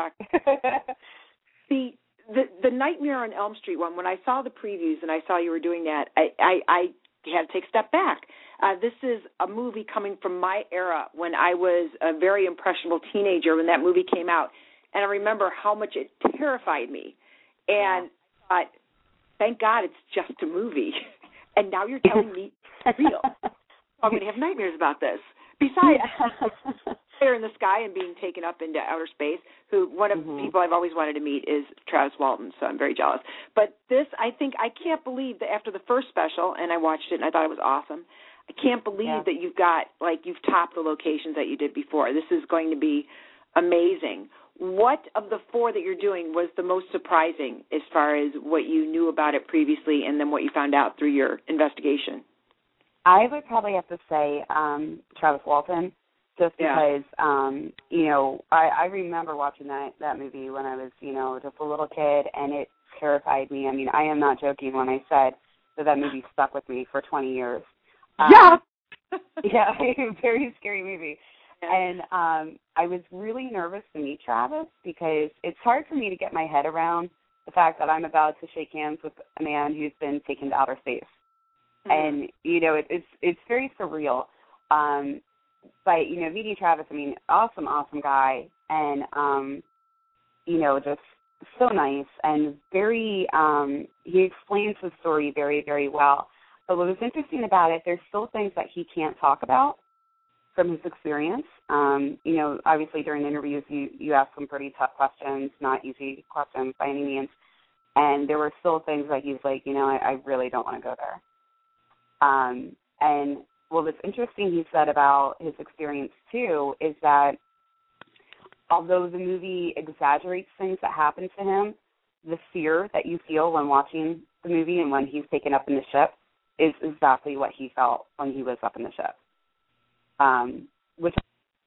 The Nightmare on Elm Street one, when I saw the previews and I saw you were doing that, I had to take a step back. This is a movie coming from my era when I was a very impressionable teenager when that movie came out, and I remember how much it terrified me. And I thought, thank God it's just a movie. And now you're telling me it's real. I'm going to have nightmares about this. Besides Fire in the Sky and being taken up into outer space, one of the people I've always wanted to meet is Travis Walton, so I'm very jealous. But this, I can't believe that after the first special, and I watched it and I thought it was awesome, I can't believe that you've topped the locations that you did before. This is going to be amazing. What of the four that you're doing was the most surprising as far as what you knew about it previously and then what you found out through your investigation? I would probably have to say Travis Walton, just because, I remember watching that movie when I was, just a little kid, and it terrified me. I mean, I am not joking when I said that movie stuck with me for 20 years. Yeah, very scary movie. And I was really nervous to meet Travis because it's hard for me to get my head around the fact that I'm about to shake hands with a man who's been taken to outer space. And, it's very surreal. But, meeting Travis, awesome guy. And, just so nice and very, he explains the story very, very well. But what was interesting about it, there's still things that he can't talk about from his experience. Obviously during interviews, you ask some pretty tough questions, not easy questions by any means. And there were still things that he's like, I really don't want to go there. And what was interesting he said about his experience, too, is that although the movie exaggerates things that happen to him, the fear that you feel when watching the movie and when he's taken up in the ship is exactly what he felt when he was up in the ship. Which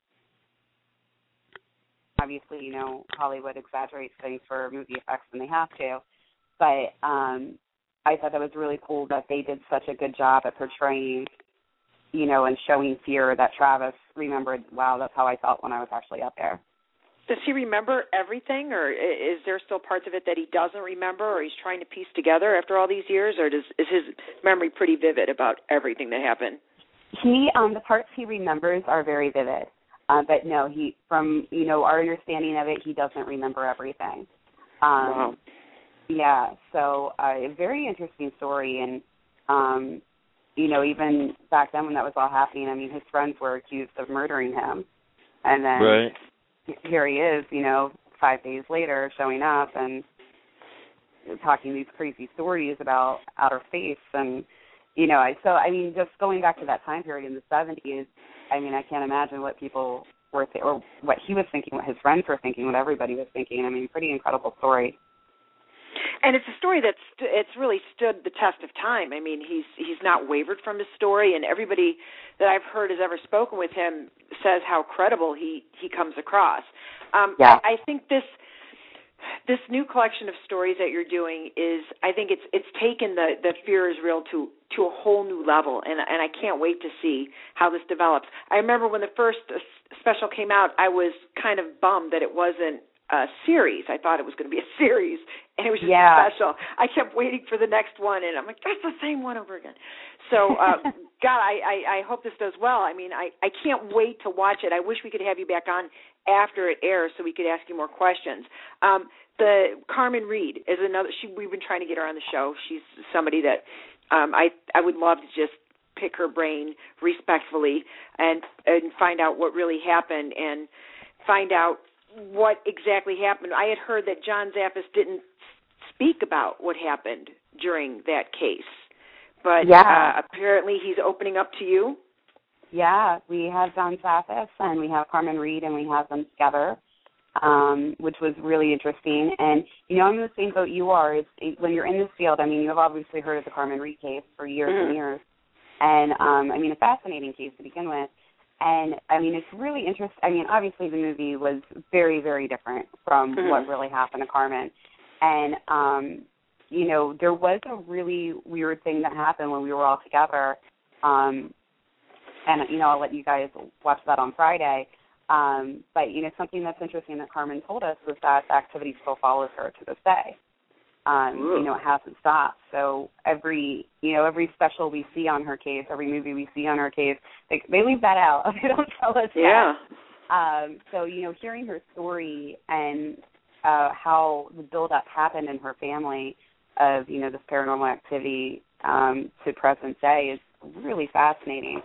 obviously, Hollywood exaggerates things for movie effects when they have to. But I thought that was really cool that they did such a good job at portraying, and showing fear that Travis remembered, wow, that's how I felt when I was actually up there. Does he remember everything, or is there still parts of it that he doesn't remember, or he's trying to piece together after all these years, or is his memory pretty vivid about everything that happened? The parts he remembers are very vivid, but no, from our understanding of it, he doesn't remember everything. Wow. Yeah, so a very interesting story, and Even back then when that was all happening, I mean, his friends were accused of murdering him. And then here he is, 5 days later, showing up and talking these crazy stories about outer space. And, just going back to that time period in the 70s, I mean, I can't imagine what people were or what he was thinking, what his friends were thinking, what everybody was thinking. I mean, pretty incredible story. And it's a story it's really stood the test of time. I mean, he's not wavered from his story, and everybody that I've heard has ever spoken with him says how credible he comes across. I think this new collection of stories that you're doing I think it's taken the Fear is Real to a whole new level, and I can't wait to see how this develops. I remember when the first special came out, I was kind of bummed that it wasn't a series. I thought it was going to be a series, and it was just a special. I kept waiting for the next one, and I'm like, that's the same one over again. So, God, I hope this does well. I mean, I can't wait to watch it. I wish we could have you back on after it airs so we could ask you more questions. The Carmen Reed is another. We've been trying to get her on the show. She's somebody that I would love to just pick her brain respectfully and find out what really happened and find out what exactly happened. I had heard that John Zaffis didn't speak about what happened during that case, but apparently he's opening up to you. Yeah, we have John Zaffis and we have Carmen Reed, and we have them together, which was really interesting. And, I'm in the same boat you are. When you're in this field, I mean, you have obviously heard of the Carmen Reed case for years and years. And, a fascinating case to begin with. And, it's really interesting. I mean, obviously the movie was very, very different from what really happened to Carmen. And, there was a really weird thing that happened when we were all together. And, I'll let you guys watch that on Friday. But, something that's interesting that Carmen told us was that the activity still follows her to this day. It hasn't stopped. So every special we see on her case, every movie we see on her case, they leave that out. They don't tell us that. So, hearing her story and how the build-up happened in her family of, this paranormal activity to present day is really fascinating.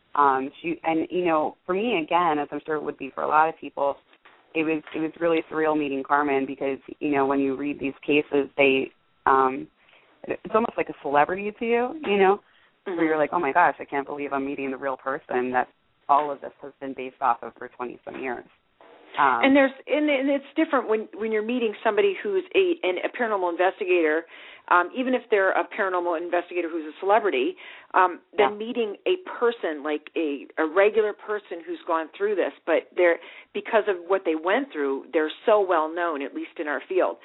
For me, again, as I'm sure it would be for a lot of people, it was really surreal meeting Carmen because, when you read these cases, it's almost like a celebrity to you, where you're like, oh my gosh, I can't believe I'm meeting the real person that all of this has been based off of for 20-some years. And it's different when you're meeting somebody who's a paranormal investigator, even if they're a paranormal investigator who's a celebrity, than meeting a person like a regular person who's gone through this. But because of what they went through, they're so well known, at least in our field.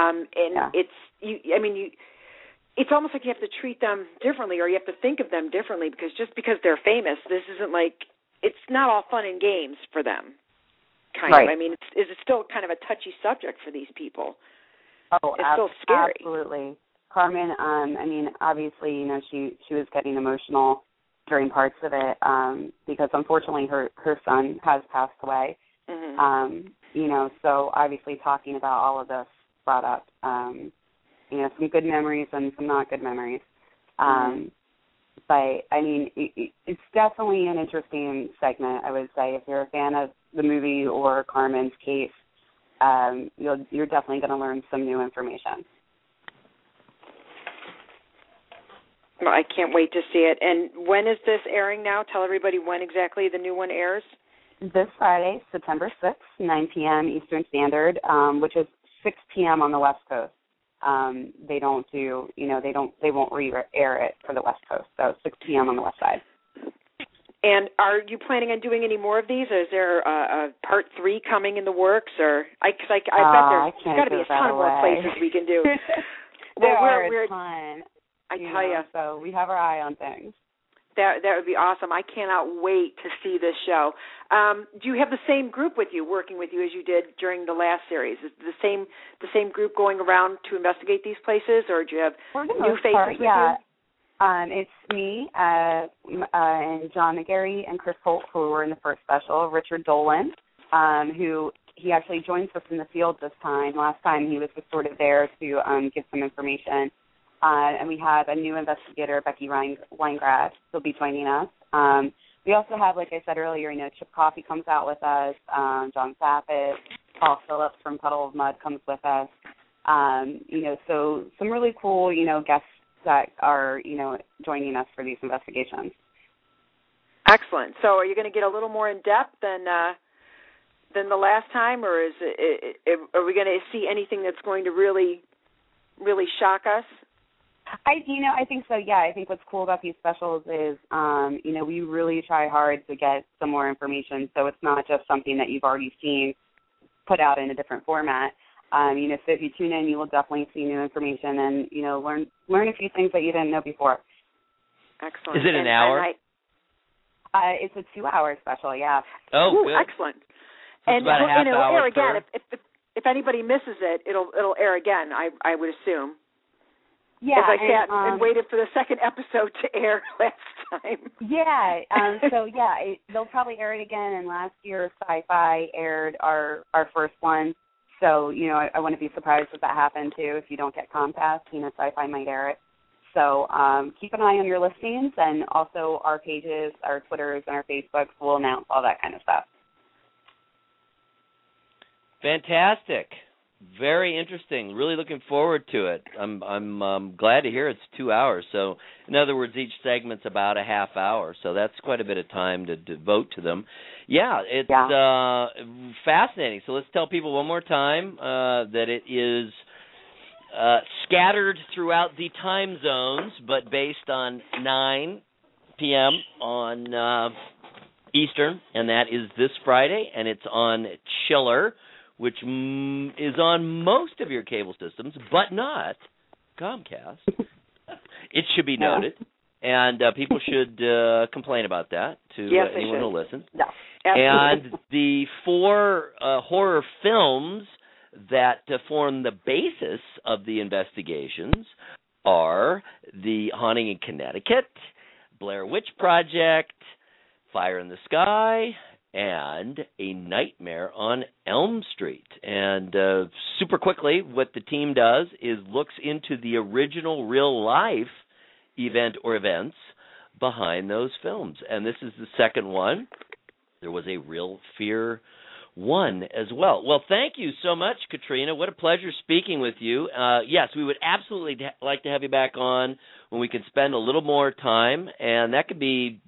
It's almost like you have to treat them differently, or you have to think of them differently, because just because they're famous, this isn't like it's not all fun and games for them. Kind of. I mean, it's still kind of a touchy subject for these people. Oh, it's still scary. Absolutely. Carmen, obviously, she was getting emotional during parts of it because unfortunately her son has passed away. So obviously talking about all of this brought up, some good memories and some not good memories. But, it's definitely an interesting segment, I would say. If you're a fan of the movie or Carmen's case, you're definitely going to learn some new information. Well, I can't wait to see it. And when is this airing now? Tell everybody when exactly the new one airs. This Friday, September 6th, 9 p.m. Eastern Standard, which is 6 p.m. on the West Coast. They won't re-air it for the West Coast, so 6 p.m. on the West side. And are you planning on doing any more of these? Or is there a part 3 coming in the works? Or I bet there's got to be a ton more places we can do. We're a ton. I tell you. So we have our eye on things. That would be awesome. I cannot wait to see this show. Do you have the same group with you, working with you as you did during the last series? Is it the same group going around to investigate these places, or do you have new faces with you? It's me and John McGarry and Chris Holt, who were in the first special. Richard Dolan, who he actually joins us in the field this time. Last time he was just sort of there to give some information. and we have a new investigator, Becky Weingrass, who'll be joining us. We also have, like I said earlier, Chip Coffey comes out with us, John Sappett, Paul Phillips from Puddle of Mud comes with us. So some really cool, guests that are, joining us for these investigations. Excellent. So are you going to get a little more in depth than the last time, or are we going to see anything that's going to really, really shock us? I think so, yeah. I think what's cool about these specials is, we really try hard to get some more information, so it's not just something that you've already seen put out in a different format. So if you tune in, you will definitely see new information and, learn a few things that you didn't know before. Excellent. Is it an hour? It's a 2-hour special, yeah. Oh, ooh, good. excellent. So and about a half it'll hour air again. If anybody misses it, it'll air again, I would assume. Yeah, as I sat and waited for the second episode to air last time. Yeah, they'll probably air it again. And last year, Sci-Fi aired our first one. So, I wouldn't be surprised if that happened, too. If you don't get Comcast, Sci-Fi might air it. So keep an eye on your listings, and also our pages, our Twitters, and our Facebooks will announce all that kind of stuff. Fantastic. Very interesting. Really looking forward to it. I'm glad to hear it's 2 hours. So, in other words, each segment's about a half hour. So that's quite a bit of time to devote to them. Yeah, it's fascinating. So let's tell people one more time that it is scattered throughout the time zones, but based on 9 p.m. on Eastern, and that is this Friday, and it's on Chiller, which is on most of your cable systems, but not Comcast. It should be noted. And people should complain about that to anyone who listens. No. And the 4 horror films that form the basis of the investigations are The Haunting in Connecticut, Blair Witch Project, Fire in the Sky, and A Nightmare on Elm Street. And super quickly, what the team does is looks into the original real-life event or events behind those films. And this is the second one. There was a Real Fear 1 as well. Well, thank you so much, Katrina. What a pleasure speaking with you. Yes, we would absolutely like to have you back on when we can spend a little more time, and that could be,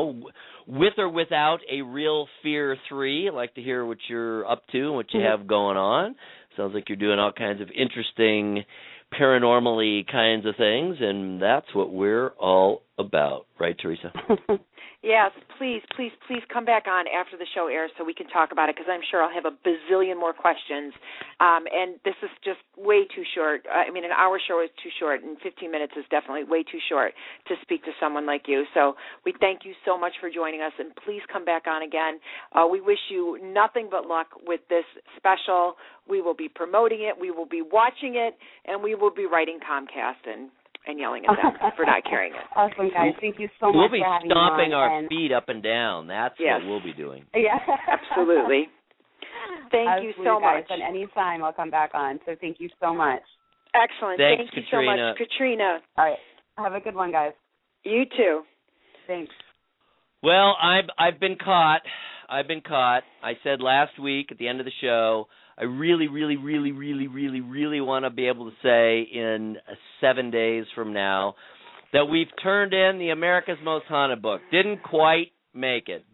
with or without a Real Fear 3. I'd like to hear what you're up to and what you have going on. Sounds like you're doing all kinds of interesting paranormally kinds of things, and that's what we're all about. Right, Teresa? Yes, please come back on after the show airs so we can talk about it, because I'm sure I'll have a bazillion more questions. And this is just way too short. An hour show is too short, and 15 minutes is definitely way too short to speak to someone like you. So we thank you so much for joining us, and please come back on again. We wish you nothing but luck with this special. We will be promoting it, we will be watching it, and we will be writing Comcast and yelling at them for not carrying it. Awesome, guys. Thank you so much. We'll be stomping our feet up and down. That's what we'll be doing. Yeah. Absolutely. Thank you so much. And anytime I'll come back on. So thank you so much. Excellent. Thanks, Thank you Katrina. so much, Katrina. All right. Have a good one, guys. You too. Thanks. Well, I've been caught. I said last week at the end of the show, I really, really, really, really, really, really want to be able to say in 7 days from now that we've turned in the America's Most Haunted book. Didn't quite make it.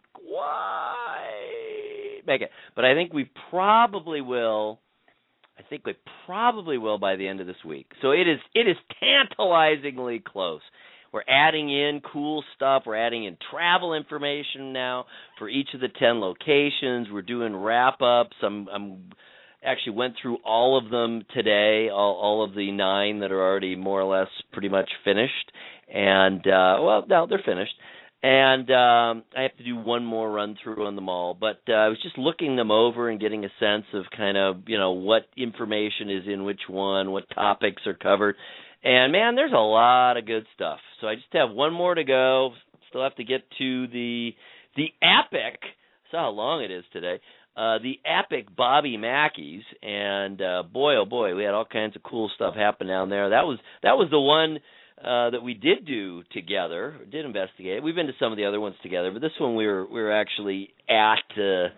But I think we probably will. By the end of this week. So it is tantalizingly close. We're adding in cool stuff. We're adding in travel information now for each of the 10 locations. We're doing wrap-ups. I'm actually went through all of them today, all of the 9 that are already more or less pretty much finished. And, no, they're finished. And I have to do one more run-through on them all. But I was just looking them over and getting a sense of kind of, what information is in which one, what topics are covered. And, man, there's a lot of good stuff. So I just have one more to go. Still have to get to the epic, I saw how long it is today, the epic Bobby Mackey's, and boy, oh boy, we had all kinds of cool stuff happen down there. That was the one that we did do together, did investigate. We've been to some of the other ones together, but this one we were actually at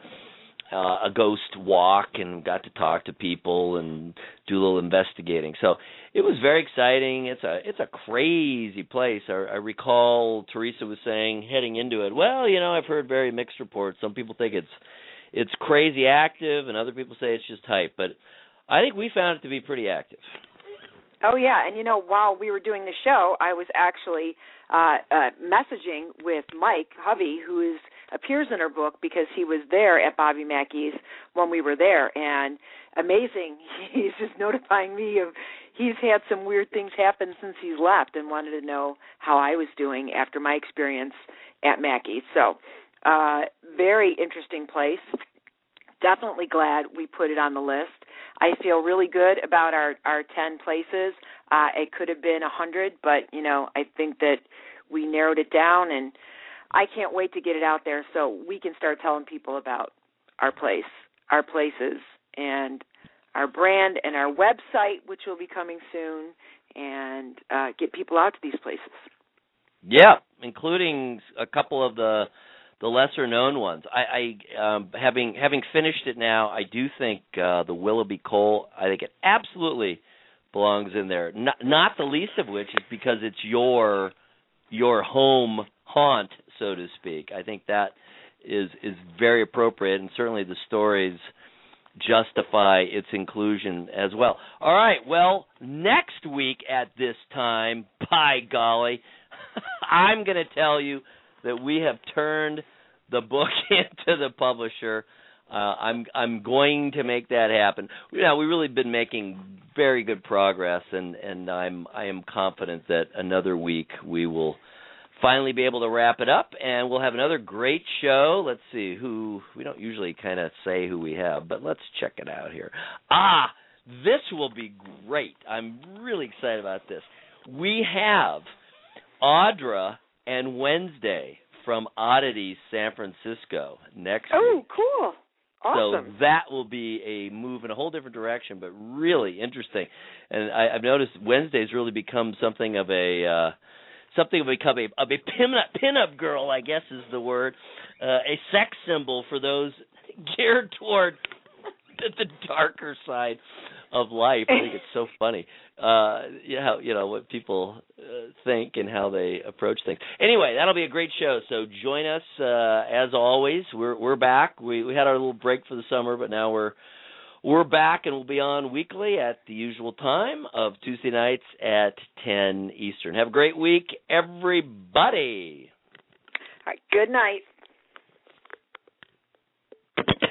a ghost walk and got to talk to people and do a little investigating. So it was very exciting. It's a crazy place. I recall Teresa was saying heading into it, well, I've heard very mixed reports. Some people think it's crazy active, and other people say it's just hype. But I think we found it to be pretty active. Oh, yeah, and while we were doing the show, I was actually messaging with Mike Hovey, who appears in our book because he was there at Bobby Mackey's when we were there, and amazing, he's just notifying me of he's had some weird things happen since he's left and wanted to know how I was doing after my experience at Mackey's. So very interesting place. Definitely glad we put it on the list. I feel really good about our 10 places. It could have been 100, but, I think that we narrowed it down, and I can't wait to get it out there so we can start telling people about our place, our places, and our brand and our website, which will be coming soon, and get people out to these places. Yeah, including a couple of the lesser-known ones. I having finished it now, I do think the Willoughby Coal, I think it absolutely belongs in there. Not the least of which is because it's your home haunt, so to speak. I think that is very appropriate, and certainly the stories justify its inclusion as well. All right, well, next week at this time, by golly, I'm going to tell you that we have turned the book into the publisher. I'm going to make that happen. We've really been making very good progress, and I am confident that another week we will finally be able to wrap it up, and we'll have another great show. Let's see who we don't usually kind of say who we have, but let's check it out here. This will be great. I'm really excited about this. We have Audra and Wednesday from Oddities San Francisco next week. Oh, cool. Awesome. So that will be a move in a whole different direction, but really interesting. And I've noticed Wednesday's really become something of a pin-up girl, I guess is the word, a sex symbol for those geared toward the darker side of life. I think it's so funny, what people think and how they approach things. Anyway, that'll be a great show. So join us as always. We're back. We had our little break for the summer, but now we're back, and we'll be on weekly at the usual time of Tuesday nights at 10 Eastern. Have a great week, everybody. All right. Good night.